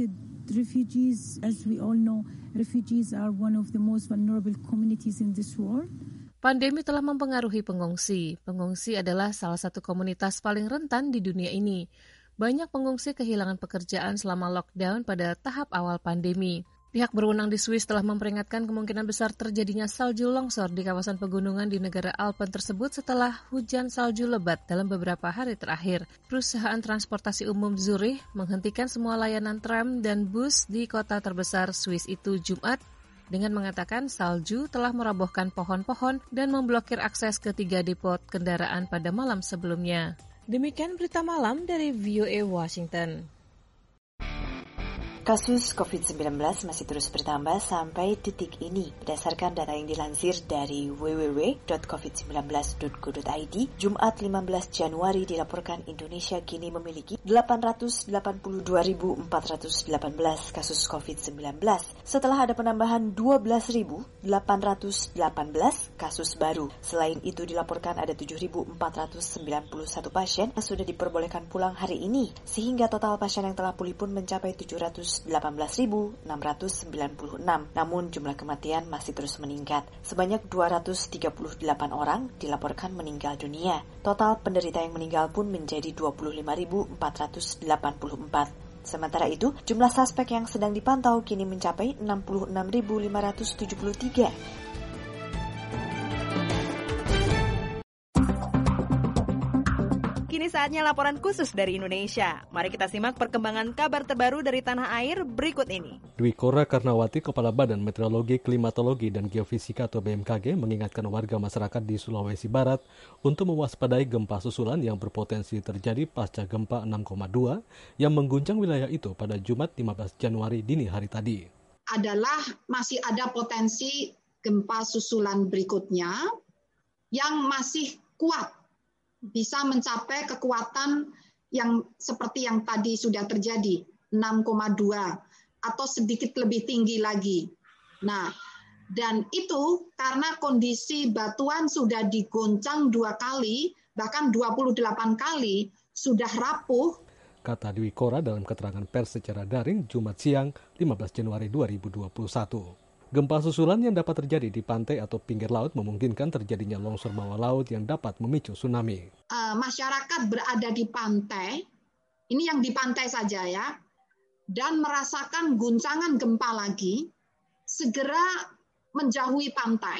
refugees, as we all know, refugees are one of the most vulnerable communities in this world. Pandemi telah mempengaruhi pengungsi. Pengungsi adalah salah satu komunitas paling rentan di dunia ini. Banyak pengungsi kehilangan pekerjaan selama lockdown pada tahap awal pandemi. Pihak berwenang di Swiss telah memperingatkan kemungkinan besar terjadinya salju longsor di kawasan pegunungan di negara Alpen tersebut setelah hujan salju lebat dalam beberapa hari terakhir. Perusahaan transportasi umum Zurich menghentikan semua layanan tram dan bus di kota terbesar Swiss itu Jumat dengan mengatakan salju telah merobohkan pohon-pohon dan memblokir akses ke tiga depo kendaraan pada malam sebelumnya. Demikian berita malam dari V O A Washington. Kasus covid sembilan belas masih terus bertambah sampai detik ini. Berdasarkan data yang dilansir dari w w w dot covid sembilan belas dot go dot i d, Jumat lima belas Januari dilaporkan Indonesia kini memiliki delapan ratus delapan puluh dua ribu empat ratus delapan belas kasus covid sembilan belas setelah ada penambahan dua belas ribu delapan ratus delapan belas kasus baru. Selain itu dilaporkan ada tujuh ribu empat ratus sembilan puluh satu pasien yang sudah diperbolehkan pulang hari ini, sehingga total pasien yang telah pulih pun mencapai tujuh ratus delapan belas ribu enam ratus sembilan puluh enam. Namun jumlah kematian masih terus meningkat. Sebanyak dua ratus tiga puluh delapan orang dilaporkan meninggal dunia. Total penderita yang meninggal pun menjadi dua puluh lima ribu empat ratus delapan puluh empat. Sementara itu, jumlah suspek yang sedang dipantau kini mencapai enam puluh enam ribu lima ratus tujuh puluh tiga. Kini saatnya laporan khusus dari Indonesia. Mari kita simak perkembangan kabar terbaru dari tanah air berikut ini. Dwi Korah Karnawati, Kepala Badan Meteorologi, Klimatologi, dan Geofisika atau B M K G mengingatkan warga masyarakat di Sulawesi Barat untuk mewaspadai gempa susulan yang berpotensi terjadi pasca gempa enam koma dua yang mengguncang wilayah itu pada Jumat lima belas Januari dini hari tadi. Adalah masih ada potensi gempa susulan berikutnya yang masih kuat, bisa mencapai kekuatan yang seperti yang tadi sudah terjadi, enam koma dua atau sedikit lebih tinggi lagi. Nah, dan itu karena kondisi batuan sudah digoncang dua kali, bahkan dua puluh delapan kali, sudah rapuh. Kata Dwi Korah dalam keterangan pers secara daring Jumat siang lima belas Januari dua ribu dua puluh satu. Gempa susulan yang dapat terjadi di pantai atau pinggir laut memungkinkan terjadinya longsor bawah laut yang dapat memicu tsunami. Uh, masyarakat berada di pantai, ini yang di pantai saja ya, dan merasakan guncangan gempa lagi, segera menjauhi pantai.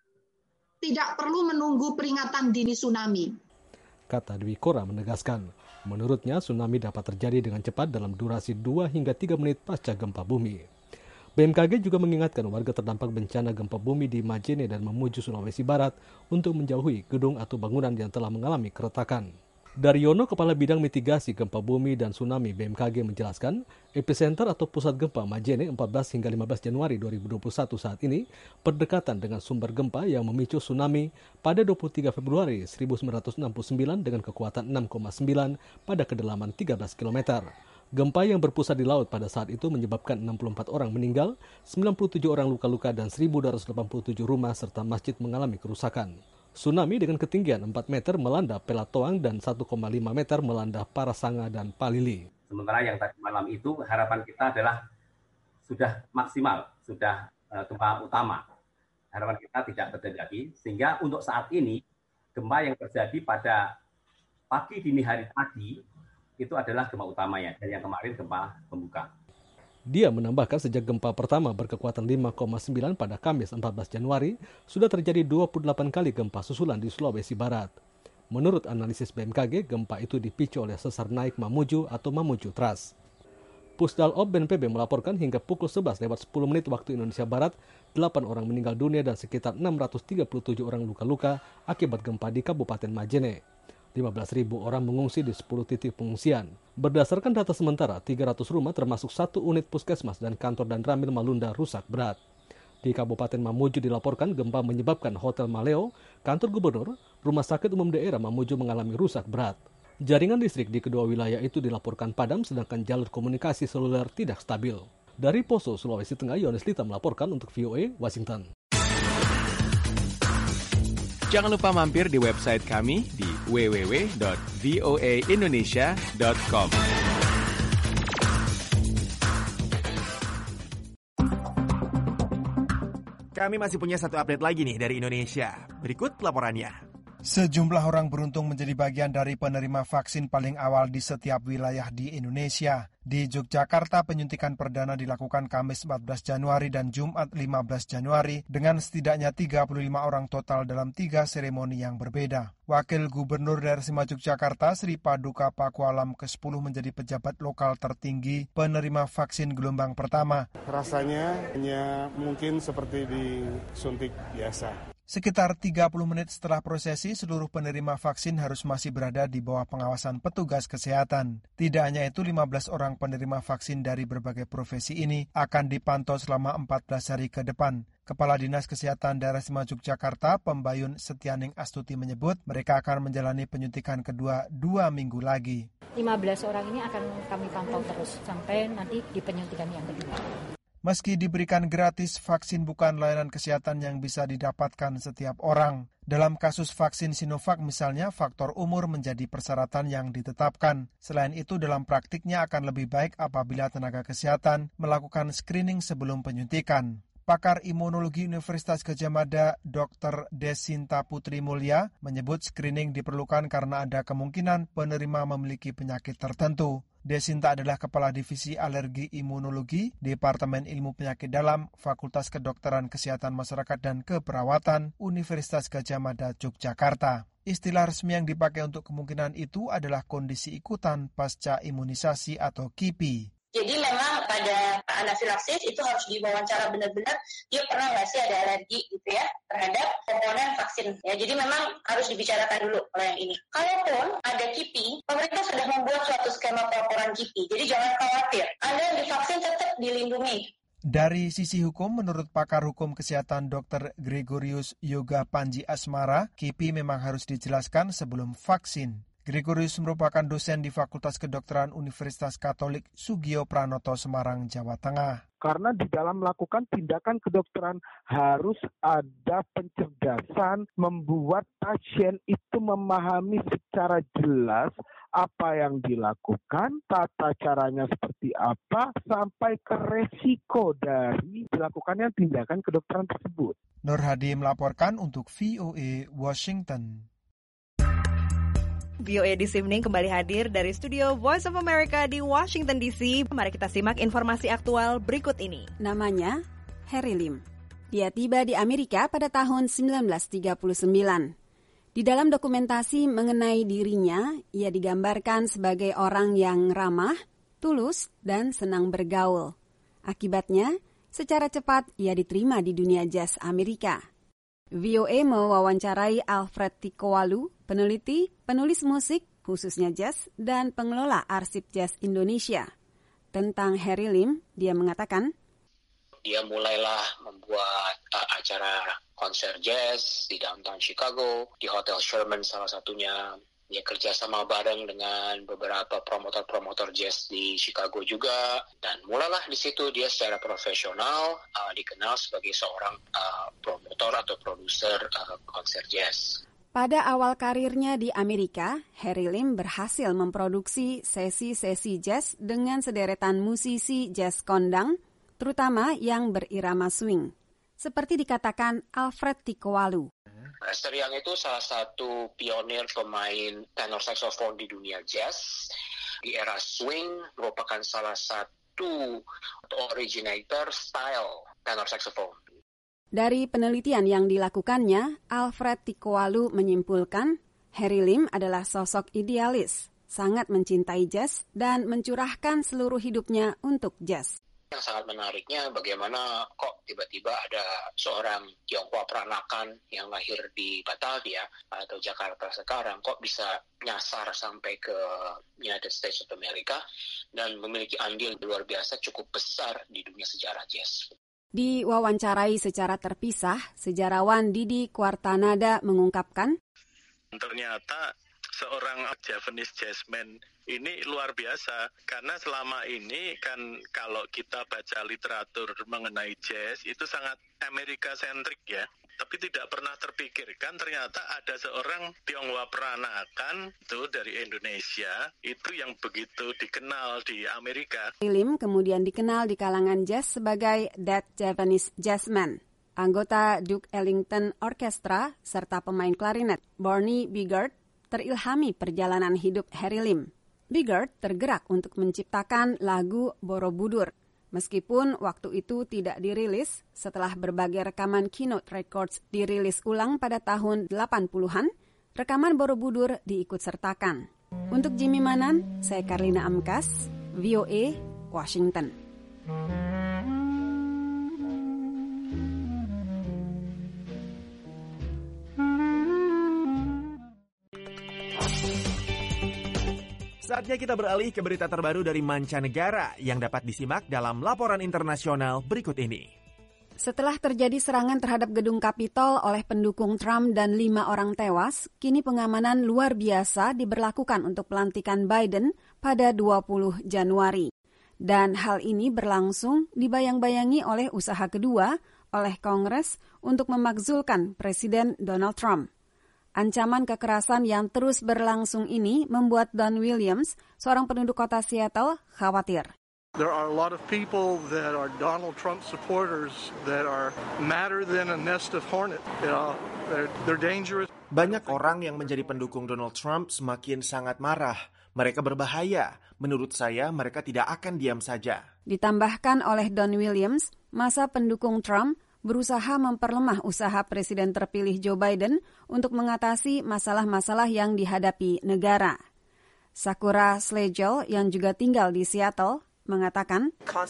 Tidak perlu menunggu peringatan dini tsunami. Kata Dwi Korah menegaskan, menurutnya tsunami dapat terjadi dengan cepat dalam durasi dua hingga tiga menit pasca gempa bumi. B M K G juga mengingatkan warga terdampak bencana gempa bumi di Majene dan Mamuju, Sulawesi Barat untuk menjauhi gedung atau bangunan yang telah mengalami keretakan. Daryono, Kepala Bidang Mitigasi Gempa Bumi dan Tsunami B M K G menjelaskan, epicenter atau pusat gempa Majene empat belas hingga lima belas Januari dua ribu dua puluh satu saat ini berdekatan dengan sumber gempa yang memicu tsunami pada dua puluh tiga Februari seribu sembilan ratus enam puluh sembilan dengan kekuatan enam koma sembilan pada kedalaman tiga belas kilometer. Gempa yang berpusat di laut pada saat itu menyebabkan enam puluh empat orang meninggal, sembilan puluh tujuh orang luka-luka dan seribu dua ratus delapan puluh tujuh rumah serta masjid mengalami kerusakan. Tsunami dengan ketinggian empat meter melanda Pelatoang dan satu koma lima meter melanda Parasanga dan Palili. Sementara yang tadi malam itu harapan kita adalah sudah maksimal, sudah uh, gempa utama. Harapan kita tidak terjadi lagi, sehingga untuk saat ini gempa yang terjadi pada pagi dini hari tadi itu adalah gempa utamanya, dan yang kemarin gempa pembuka. Dia menambahkan sejak gempa pertama berkekuatan lima koma sembilan pada Kamis empat belas Januari, sudah terjadi dua puluh delapan kali gempa susulan di Sulawesi Barat. Menurut analisis B M K G, gempa itu dipicu oleh sesar naik Mamuju atau Mamuju Trust. Pusdal-Op B N P B melaporkan hingga pukul sebelas lewat sepuluh menit waktu Indonesia Barat, delapan orang meninggal dunia dan sekitar enam ratus tiga puluh tujuh orang luka-luka akibat gempa di Kabupaten Majene. lima belas ribu orang mengungsi di sepuluh titik pengungsian. Berdasarkan data sementara, tiga ratus rumah termasuk satu unit puskesmas dan kantor dan Ramil Malunda rusak berat. Di Kabupaten Mamuju dilaporkan gempa menyebabkan Hotel Maleo, kantor gubernur, rumah sakit umum daerah Mamuju mengalami rusak berat. Jaringan listrik di kedua wilayah itu dilaporkan padam sedangkan jalur komunikasi seluler tidak stabil. Dari Poso, Sulawesi Tengah, Yones Lita melaporkan untuk V O A, Washington. Jangan lupa mampir di website kami di w w w dot v o a indonesia dot com. Kami masih punya satu update lagi nih dari Indonesia. Berikut laporannya. Sejumlah orang beruntung menjadi bagian dari penerima vaksin paling awal di setiap wilayah di Indonesia. Di Yogyakarta, penyuntikan perdana dilakukan Kamis empat belas Januari dan Jumat lima belas Januari dengan setidaknya tiga puluh lima orang total dalam tiga seremoni yang berbeda. Wakil Gubernur daerah Sima Yogyakarta, Sri Paduka Pakualam kesepuluh menjadi pejabat lokal tertinggi penerima vaksin gelombang pertama. Rasanya hanya mungkin seperti disuntik biasa. Sekitar tiga puluh menit setelah prosesi, seluruh penerima vaksin harus masih berada di bawah pengawasan petugas kesehatan. Tidak hanya itu, lima belas orang penerima vaksin dari berbagai profesi ini akan dipantau selama empat belas hari ke depan. Kepala Dinas Kesehatan Daerah Sima Yogyakarta, Pembayun Setianing Astuti menyebut mereka akan menjalani penyuntikan kedua dua minggu lagi. lima belas orang ini akan kami pantau terus sampai nanti di penyuntikan yang kedua. Meski diberikan gratis, vaksin bukan layanan kesehatan yang bisa didapatkan setiap orang. Dalam kasus vaksin Sinovac misalnya, faktor umur menjadi persyaratan yang ditetapkan. Selain itu, dalam praktiknya akan lebih baik apabila tenaga kesehatan melakukan screening sebelum penyuntikan. Pakar Imunologi Universitas Gadjah Mada, Dokter Desinta Putri Mulya, menyebut screening diperlukan karena ada kemungkinan penerima memiliki penyakit tertentu. Desinta adalah Kepala Divisi Alergi Imunologi, Departemen Ilmu Penyakit Dalam, Fakultas Kedokteran Kesehatan Masyarakat dan Keperawatan, Universitas Gadjah Mada, Yogyakarta. Istilah resmi yang dipakai untuk kemungkinan itu adalah kondisi ikutan pasca imunisasi atau K I P I. Jadi memang pada anafilaksis itu harus diwawancara benar-benar dia pernah nggak sih ada alergi gitu ya terhadap komponen vaksin. Ya, jadi memang harus dibicarakan dulu kalau yang ini. Kalaupun ada K I P I, pemerintah sudah membuat suatu skema pelaporan K I P I. Jadi jangan khawatir, Anda yang divaksin tetap dilindungi. Dari sisi hukum, menurut pakar hukum kesehatan Dokter Gregorius Yoga Panji Asmara, K I P I memang harus dijelaskan sebelum vaksin. Gregorius merupakan dosen di Fakultas Kedokteran Universitas Katolik Sugio Pranoto, Semarang, Jawa Tengah. Karena di dalam melakukan tindakan kedokteran harus ada pencerdasan membuat pasien itu memahami secara jelas apa yang dilakukan, tata caranya seperti apa, sampai ke resiko dari dilakukannya tindakan kedokteran tersebut. Nur Hadi melaporkan untuk V O A Washington. V O A This Evening kembali hadir dari studio Voice of America di Washington D C. Mari kita simak informasi aktual berikut ini. Namanya Harry Lim. Dia tiba di Amerika pada tahun sembilan belas tiga puluh sembilan. Di dalam dokumentasi mengenai dirinya, ia digambarkan sebagai orang yang ramah, tulus, dan senang bergaul. Akibatnya, secara cepat ia diterima di dunia jazz Amerika. V O A mewawancarai Alfred Tikowalu, peneliti, penulis musik, khususnya jazz, dan pengelola arsip jazz Indonesia. Tentang Harry Lim, dia mengatakan, dia mulailah membuat uh, acara konser jazz di downtown Chicago, di Hotel Sherman salah satunya. Dia kerja sama bareng dengan beberapa promotor-promotor jazz di Chicago juga, dan mulailah di situ dia secara profesional uh, dikenal sebagai seorang uh, promotor atau produser uh, konser jazz. Pada awal karirnya di Amerika, Harry Lim berhasil memproduksi sesi-sesi jazz dengan sederetan musisi jazz kondang, terutama yang berirama swing. Seperti dikatakan Alfred Tikowalu. Lester Young itu salah satu pionir pemain tenor saxophone di dunia jazz. Di era swing merupakan salah satu originator style tenor saxophone. Dari penelitian yang dilakukannya, Alfred Tikowalu menyimpulkan Harry Lim adalah sosok idealis, sangat mencintai jazz dan mencurahkan seluruh hidupnya untuk jazz. Yang sangat menariknya bagaimana kok tiba-tiba ada seorang Tionghoa peranakan yang lahir di Batavia atau Jakarta sekarang kok bisa nyasar sampai ke United States of America dan memiliki andil luar biasa cukup besar di dunia sejarah jazz. Diwawancarai secara terpisah, sejarawan Didi Kwartanada mengungkapkan, ternyata seorang Javanese jazzman ini luar biasa, karena selama ini kan kalau kita baca literatur mengenai jazz itu sangat Amerika-sentrik ya, tapi tidak pernah terpikirkan ternyata ada seorang Tionghoa peranakan itu dari Indonesia itu yang begitu dikenal di Amerika. Lim kemudian dikenal di kalangan jazz sebagai That Japanese Jazzman. Anggota Duke Ellington Orchestra serta pemain klarinet Barney Bigard terilhami perjalanan hidup Harry Lim. Bigard tergerak untuk menciptakan lagu Borobudur. Meskipun waktu itu tidak dirilis, setelah berbagai rekaman Keynote Records dirilis ulang pada tahun delapan puluhan, rekaman Borobudur diikut sertakan. Untuk Jimmy Manan, saya Karlina Amkas, V O A, Washington. Saatnya kita beralih ke berita terbaru dari mancanegara yang dapat disimak dalam laporan internasional berikut ini. Setelah terjadi serangan terhadap gedung Capitol oleh pendukung Trump dan lima orang tewas, kini pengamanan luar biasa diberlakukan untuk pelantikan Biden pada dua puluh Januari. Dan hal ini berlangsung dibayang-bayangi oleh usaha kedua oleh Kongres untuk memakzulkan Presiden Donald Trump. Ancaman kekerasan yang terus berlangsung ini membuat Don Williams, seorang penduduk kota Seattle, khawatir. There are a lot of people that are Donald Trump supporters that are madder than a nest of hornets. You know, they're, they're dangerous. Banyak orang yang menjadi pendukung Donald Trump semakin sangat marah. Mereka berbahaya. Menurut saya, mereka tidak akan diam saja. Ditambahkan oleh Don Williams, masa pendukung Trump berusaha memperlemah usaha Presiden terpilih Joe Biden untuk mengatasi masalah-masalah yang dihadapi negara. Sakura Schlegel yang juga tinggal di Seattle mengatakan,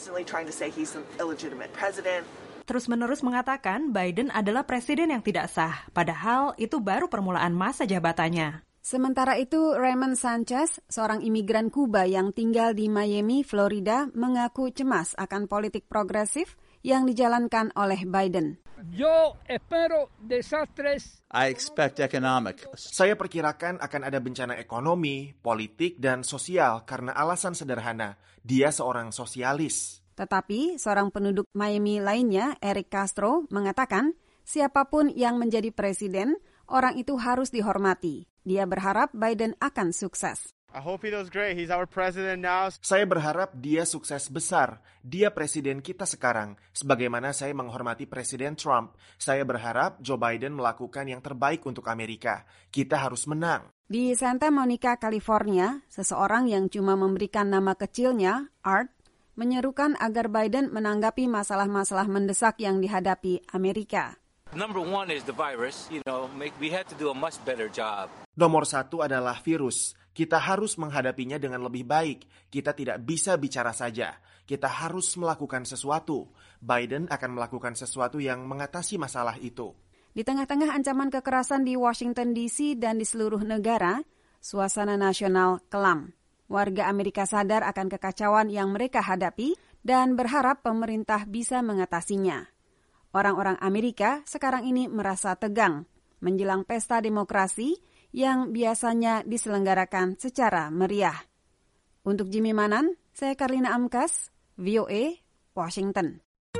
terus-menerus mengatakan Biden adalah presiden yang tidak sah, padahal itu baru permulaan masa jabatannya. Sementara itu, Raymond Sanchez, seorang imigran Kuba yang tinggal di Miami, Florida, mengaku cemas akan politik progresif yang dijalankan oleh Biden. Yo espero desastres. I expect economic. Saya perkirakan akan ada bencana ekonomi, politik, dan sosial karena alasan sederhana, dia seorang sosialis. Tetapi seorang penduduk Miami lainnya, Eric Castro, mengatakan siapapun yang menjadi presiden, orang itu harus dihormati. Dia berharap Biden akan sukses. I hope he does great. He's our president now. Saya berharap dia sukses besar. Dia presiden kita sekarang. Sebagaimana saya menghormati Presiden Trump, saya berharap Joe Biden melakukan yang terbaik untuk Amerika. Kita harus menang. Di Santa Monica, California, seseorang yang cuma memberikan nama kecilnya, Art, menyerukan agar Biden menanggapi masalah-masalah mendesak yang dihadapi Amerika. Number one is the virus. You know, make, we had to do a much better job. Nomor satu adalah virus. Kita harus menghadapinya dengan lebih baik. Kita tidak bisa bicara saja. Kita harus melakukan sesuatu. Biden akan melakukan sesuatu yang mengatasi masalah itu. Di tengah-tengah ancaman kekerasan di Washington D C dan di seluruh negara, suasana nasional kelam. Warga Amerika sadar akan kekacauan yang mereka hadapi dan berharap pemerintah bisa mengatasinya. Orang-orang Amerika sekarang ini merasa tegang menjelang pesta demokrasi yang biasanya diselenggarakan secara meriah. Untuk Jimmy Manan, saya Karlina Amkas, V O A, Washington.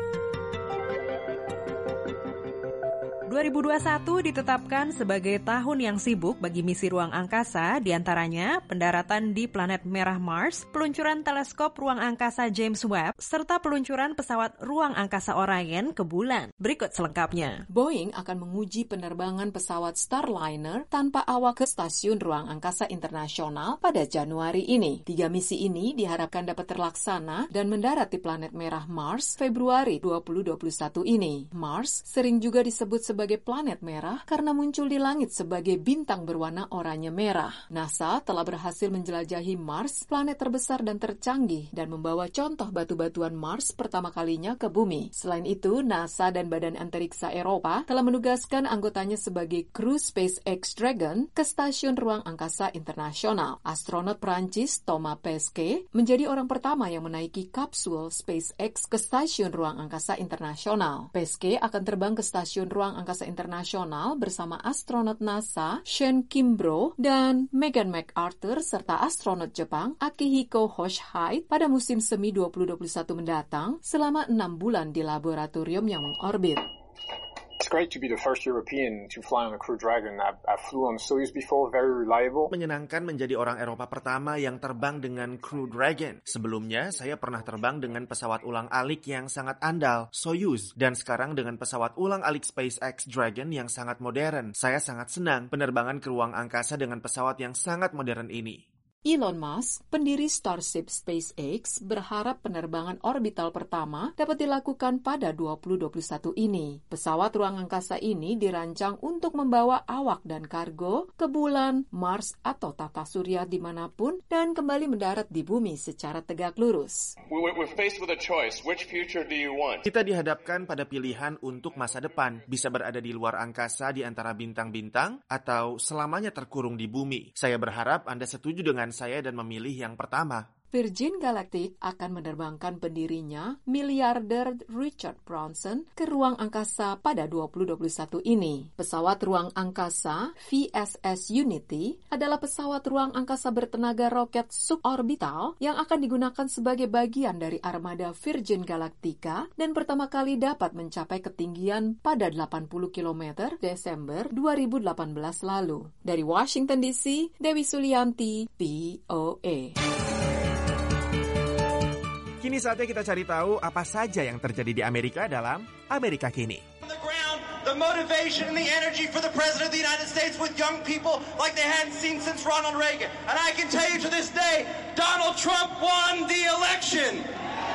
dua ribu dua puluh satu ditetapkan sebagai tahun yang sibuk bagi misi ruang angkasa, diantaranya pendaratan di planet merah Mars, peluncuran teleskop ruang angkasa James Webb, serta peluncuran pesawat ruang angkasa Orion ke bulan. Berikut selengkapnya. Boeing akan menguji penerbangan pesawat Starliner tanpa awak ke Stasiun Ruang Angkasa Internasional pada Januari ini. Tiga misi ini diharapkan dapat terlaksana dan mendarat di planet merah Mars Februari dua ribu dua puluh satu ini. Mars sering juga disebut sebagai sebagai planet merah karena muncul di langit sebagai bintang berwarna oranye merah. NASA telah berhasil menjelajahi Mars, planet terbesar dan tercanggih, dan membawa contoh batu-batuan Mars pertama kalinya ke bumi. Selain itu, NASA dan Badan Antariksa Eropa telah menugaskan anggotanya sebagai kru SpaceX Dragon ke Stasiun Ruang Angkasa Internasional. Astronot Prancis Thomas Pesquet menjadi orang pertama yang menaiki kapsul SpaceX ke Stasiun Ruang Angkasa Internasional. Pesquet akan terbang ke Stasiun Ruang Angkasa Internasional bersama astronot NASA Shane Kimbrough dan Megan McArthur serta astronot Jepang Akihiko Hoshide pada musim semi dua ribu dua puluh satu mendatang selama enam bulan di laboratorium yang mengorbit. It's great to be the first European to fly on a Crew Dragon. I, I flew on Soyuz before, very reliable. Menyenangkan menjadi orang Eropa pertama yang terbang dengan Crew Dragon. Sebelumnya, saya pernah terbang dengan pesawat ulang-alik yang sangat andal, Soyuz. Dan sekarang dengan pesawat ulang-alik SpaceX Dragon yang sangat modern. Saya sangat senang penerbangan ke ruang angkasa dengan pesawat yang sangat modern ini. Elon Musk, pendiri Starship SpaceX, berharap penerbangan orbital pertama dapat dilakukan pada dua ribu dua puluh satu ini. Pesawat ruang angkasa ini dirancang untuk membawa awak dan kargo ke bulan, Mars, atau tata surya dimanapun dan kembali mendarat di bumi secara tegak lurus. We're faced with a choice. Which future do you want? Kita dihadapkan pada pilihan untuk masa depan, bisa berada di luar angkasa di antara bintang-bintang atau selamanya terkurung di bumi. Saya berharap Anda setuju dengan saya dan memilih yang pertama. Virgin Galactic akan menerbangkan pendirinya, miliarder Richard Branson, ke ruang angkasa pada dua ribu dua puluh satu ini. Pesawat ruang angkasa V S S Unity adalah pesawat ruang angkasa bertenaga roket suborbital yang akan digunakan sebagai bagian dari armada Virgin Galactica dan pertama kali dapat mencapai ketinggian pada delapan puluh kilometer Desember dua ribu delapan belas lalu. Dari Washington D C, Dewi Sulianti, V O A. Kini saatnya kita cari tahu apa saja yang terjadi di Amerika dalam Amerika Kini. The motivation and the energy for the President of the United States with young people like they hadn't seen since Ronald Reagan. And I can tell you to this day, Donald Trump won the election.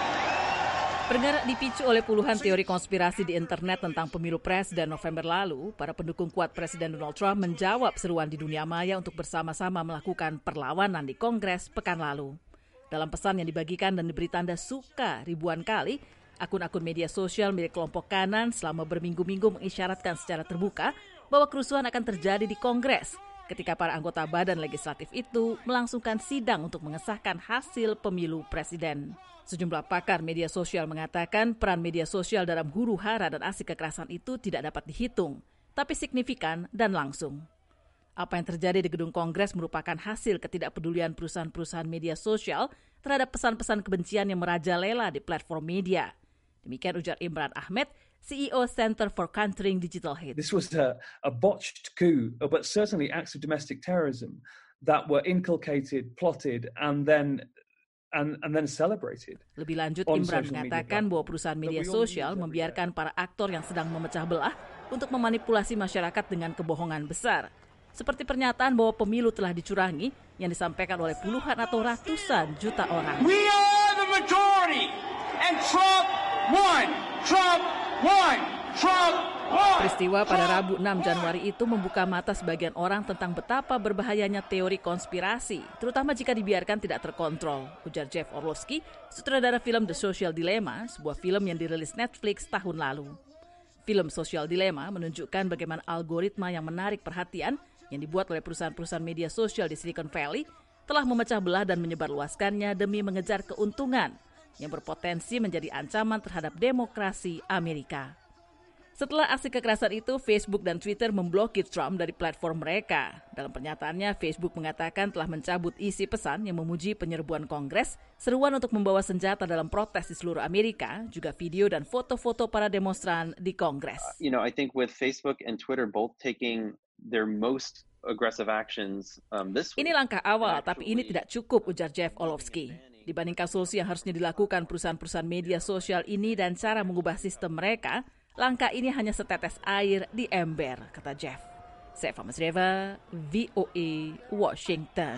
Bergerak dipicu oleh puluhan teori konspirasi di internet tentang pemilu presiden November lalu, para pendukung kuat Presiden Donald Trump menjawab seruan di dunia maya untuk bersama-sama melakukan perlawanan di Kongres pekan lalu. Dalam pesan yang dibagikan dan diberi tanda suka ribuan kali, akun-akun media sosial milik kelompok kanan selama berminggu-minggu mengisyaratkan secara terbuka bahwa kerusuhan akan terjadi di Kongres ketika para anggota badan legislatif itu melangsungkan sidang untuk mengesahkan hasil pemilu presiden. Sejumlah pakar media sosial mengatakan peran media sosial dalam huru-hara dan aksi kekerasan itu tidak dapat dihitung, tapi signifikan dan langsung. Apa yang terjadi di gedung Kongres merupakan hasil ketidakpedulian perusahaan-perusahaan media sosial terhadap pesan-pesan kebencian yang merajalela di platform media. Demikian ujar Imran Ahmed, C E O Center for Countering Digital Hate. This was a, a botched coup, but certainly acts of domestic terrorism that were inculcated, plotted, and then and, and then celebrated. Lebih lanjut, Imran mengatakan bahwa perusahaan media sosial membiarkan para aktor yang sedang memecah belah untuk memanipulasi masyarakat dengan kebohongan besar. Seperti pernyataan bahwa pemilu telah dicurangi yang disampaikan oleh puluhan atau ratusan juta orang. We are the majority and Trump won. Trump won. Trump won. Peristiwa pada Rabu enam Januari itu membuka mata sebagian orang tentang betapa berbahayanya teori konspirasi, terutama jika dibiarkan tidak terkontrol, ujar Jeff Orlowski, sutradara film The Social Dilemma, sebuah film yang dirilis Netflix tahun lalu. Film Social Dilemma menunjukkan bagaimana algoritma yang menarik perhatian yang dibuat oleh perusahaan-perusahaan media sosial di Silicon Valley telah memecah belah dan menyebarluaskannya demi mengejar keuntungan yang berpotensi menjadi ancaman terhadap demokrasi Amerika. Setelah aksi kekerasan itu, Facebook dan Twitter memblokir Trump dari platform mereka. Dalam pernyataannya, Facebook mengatakan telah mencabut isi pesan yang memuji penyerbuan Kongres, seruan untuk membawa senjata dalam protes di seluruh Amerika, juga video dan foto-foto para demonstran di Kongres. Uh, you know, I think with Facebook and Twitter both taking their most aggressive actions um, this week. Ini langkah awal, tapi ini tidak cukup, ujar Jeff Orlowski. Dibandingkan solusi yang harusnya dilakukan perusahaan-perusahaan media sosial ini dan cara mengubah sistem mereka, langkah ini hanya setetes air di ember, kata Jeff. Seva Masreva, V O A, Washington.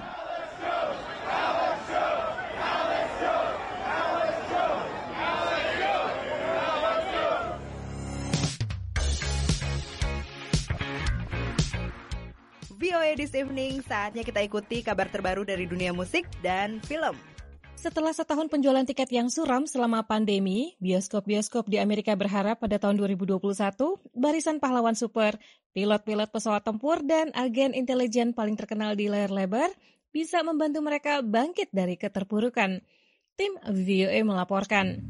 V O A This Evening, saatnya kita ikuti kabar terbaru dari dunia musik dan film. Setelah setahun penjualan tiket yang suram selama pandemi, bioskop-bioskop di Amerika berharap pada tahun dua ribu dua puluh satu, barisan pahlawan super, pilot-pilot pesawat tempur, dan agen intelijen paling terkenal di layar lebar bisa membantu mereka bangkit dari keterpurukan. Tim V O A melaporkan.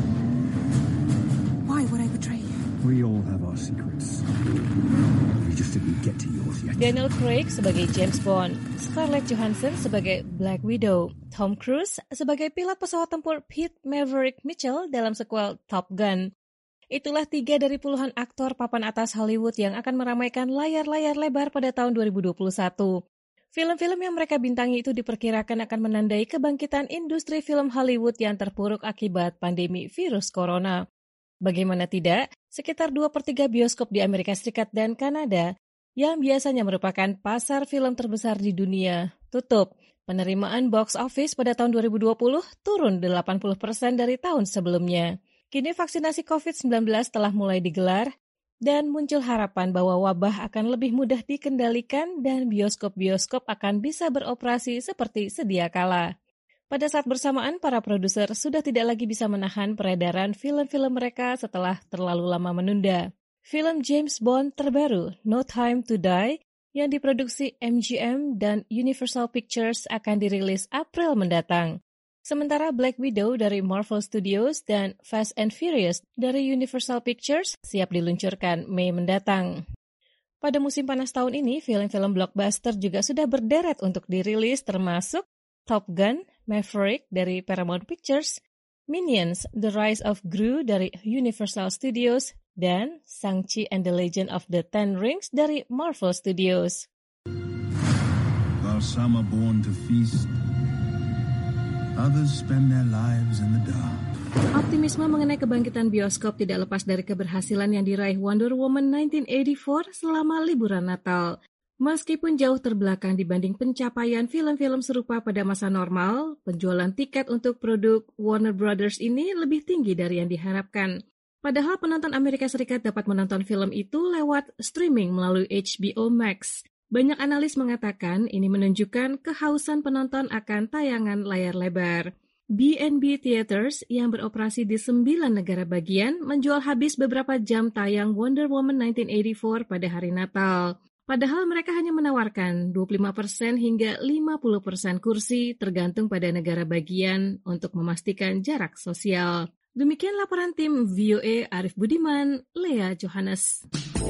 Why would I betray you? We all have our secrets. You just Daniel Craig sebagai James Bond, Scarlett Johansson sebagai Black Widow, Tom Cruise sebagai pilot pesawat tempur Pete Maverick Mitchell dalam sequel Top Gun. Itulah tiga dari puluhan aktor papan atas Hollywood yang akan meramaikan layar-layar lebar pada tahun dua ribu dua puluh satu. Film-film yang mereka bintangi itu diperkirakan akan menandai kebangkitan industri film Hollywood yang terpuruk akibat pandemi virus corona. Bagaimana tidak, sekitar dua per tiga bioskop di Amerika Serikat dan Kanada yang biasanya merupakan pasar film terbesar di dunia tutup. Penerimaan box office pada tahun dua ribu dua puluh turun delapan puluh persen dari tahun sebelumnya. Kini vaksinasi covid sembilan belas telah mulai digelar dan muncul harapan bahwa wabah akan lebih mudah dikendalikan dan bioskop-bioskop akan bisa beroperasi seperti sedia kala. Pada saat bersamaan, para produser sudah tidak lagi bisa menahan peredaran film-film mereka setelah terlalu lama menunda. Film James Bond terbaru, No Time to Die, yang diproduksi M G M dan Universal Pictures akan dirilis April mendatang. Sementara Black Widow dari Marvel Studios dan Fast and Furious dari Universal Pictures siap diluncurkan Mei mendatang. Pada musim panas tahun ini, film-film blockbuster juga sudah berderet untuk dirilis termasuk Top Gun, Maverick dari Paramount Pictures, Minions, The Rise of Gru dari Universal Studios, dan Shang-Chi and the Legend of the Ten Rings dari Marvel Studios. While some are born to feast, others spend their lives in the dark. Optimisme mengenai kebangkitan bioskop tidak lepas dari keberhasilan yang diraih Wonder Woman nineteen eighty-four selama liburan Natal. Meskipun jauh terbelakang dibanding pencapaian film-film serupa pada masa normal, penjualan tiket untuk produk Warner Brothers ini lebih tinggi dari yang diharapkan. Padahal penonton Amerika Serikat dapat menonton film itu lewat streaming melalui H B O Max. Banyak analis mengatakan ini menunjukkan kehausan penonton akan tayangan layar lebar. B and B Theaters yang beroperasi di sembilan negara bagian menjual habis beberapa jam tayang Wonder Woman nineteen eighty-four pada hari Natal. Padahal mereka hanya menawarkan dua puluh lima persen hingga lima puluh persen kursi tergantung pada negara bagian untuk memastikan jarak sosial. Demikian laporan tim V O A Arif Budiman, Lea Johannes.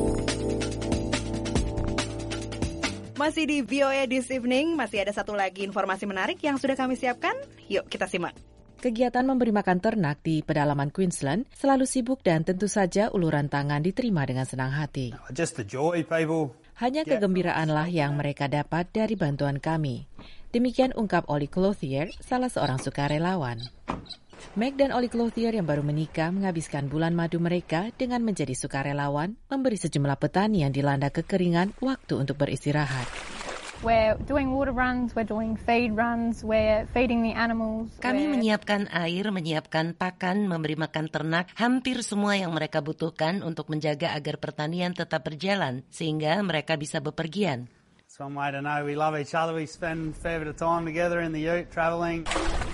Masih di V O A This Evening, masih ada satu lagi informasi menarik yang sudah kami siapkan. Yuk kita simak. Kegiatan memberi makan ternak di pedalaman Queensland selalu sibuk dan tentu saja uluran tangan diterima dengan senang hati. Just the joy, people. Hanya kegembiraanlah yang mereka dapat dari bantuan kami. Demikian ungkap Ollie Clothier, salah seorang sukarelawan. Meg dan Ollie Clothier yang baru menikah menghabiskan bulan madu mereka dengan menjadi sukarelawan, memberi sejumlah petani yang dilanda kekeringan waktu untuk beristirahat. We're doing water runs, we're doing feed runs, we're feeding the animals. Kami menyiapkan air, menyiapkan pakan, memberi makan ternak, hampir semua yang mereka butuhkan untuk menjaga agar pertanian tetap berjalan, sehingga mereka bisa bepergian. Some way to know we love each other, we spend a fair bit of time together in the ute, travelling.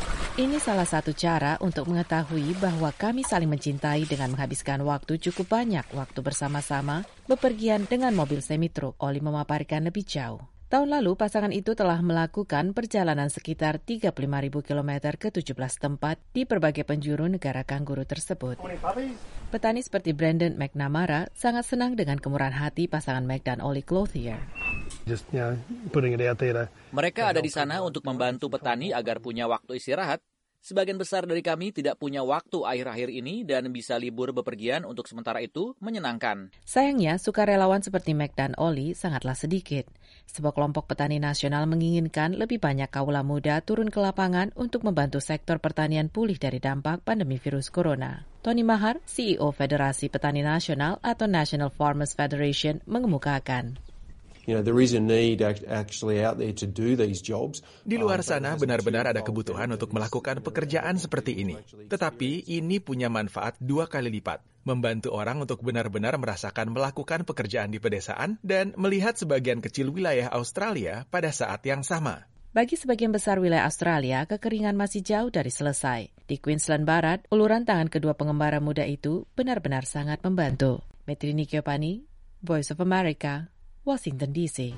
Ini salah satu cara untuk mengetahui bahwa kami saling mencintai dengan menghabiskan waktu cukup banyak waktu bersama-sama, bepergian dengan mobil semi-truk. Ollie memaparkan lebih jauh. Tahun lalu, pasangan itu telah melakukan perjalanan sekitar tiga puluh lima ribu kilometer ke tujuh belas tempat di berbagai penjuru negara kanguru tersebut. Petani seperti Brandon McNamara sangat senang dengan kemurahan hati pasangan Meg dan Ollie Clothier. Just, you know, putting it out there to... Mereka ada di sana untuk membantu petani agar punya waktu istirahat. Sebagian besar dari kami tidak punya waktu akhir-akhir ini dan bisa libur bepergian untuk sementara itu menyenangkan. Sayangnya, sukarelawan seperti Meg dan Ollie sangatlah sedikit. Sebuah kelompok petani nasional menginginkan lebih banyak kaula muda turun ke lapangan untuk membantu sektor pertanian pulih dari dampak pandemi virus corona. Tony Mahar, C E O Federasi Petani Nasional atau National Farmers Federation, mengemukakan. You know, there is a need actually out there to do these jobs. Di luar sana benar-benar ada kebutuhan untuk melakukan pekerjaan seperti ini. Tetapi ini punya manfaat dua kali lipat. Membantu orang untuk benar-benar merasakan melakukan pekerjaan di pedesaan dan melihat sebagian kecil wilayah Australia pada saat yang sama. Bagi sebagian besar wilayah Australia, kekeringan masih jauh dari selesai. Di Queensland Barat, uluran tangan kedua pengembara muda itu benar-benar sangat membantu. Metrini Kiopani, Voice of America, Washington D C.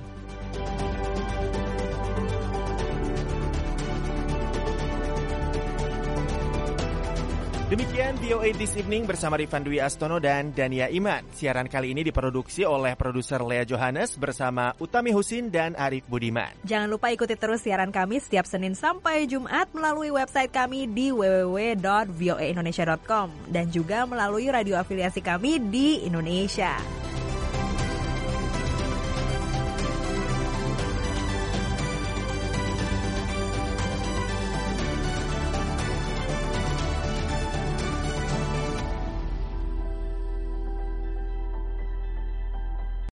Demikian V O A This Evening bersama Rifan Dwi Astono dan Dania Iman. Siaran kali ini diproduksi oleh produser Lea Johannes bersama Utami Husin dan Arif Budiman. Jangan lupa ikuti terus siaran kami setiap Senin sampai Jumat melalui website kami di w w w dot voa indonesia dot com dan juga melalui radio afiliasi kami di Indonesia.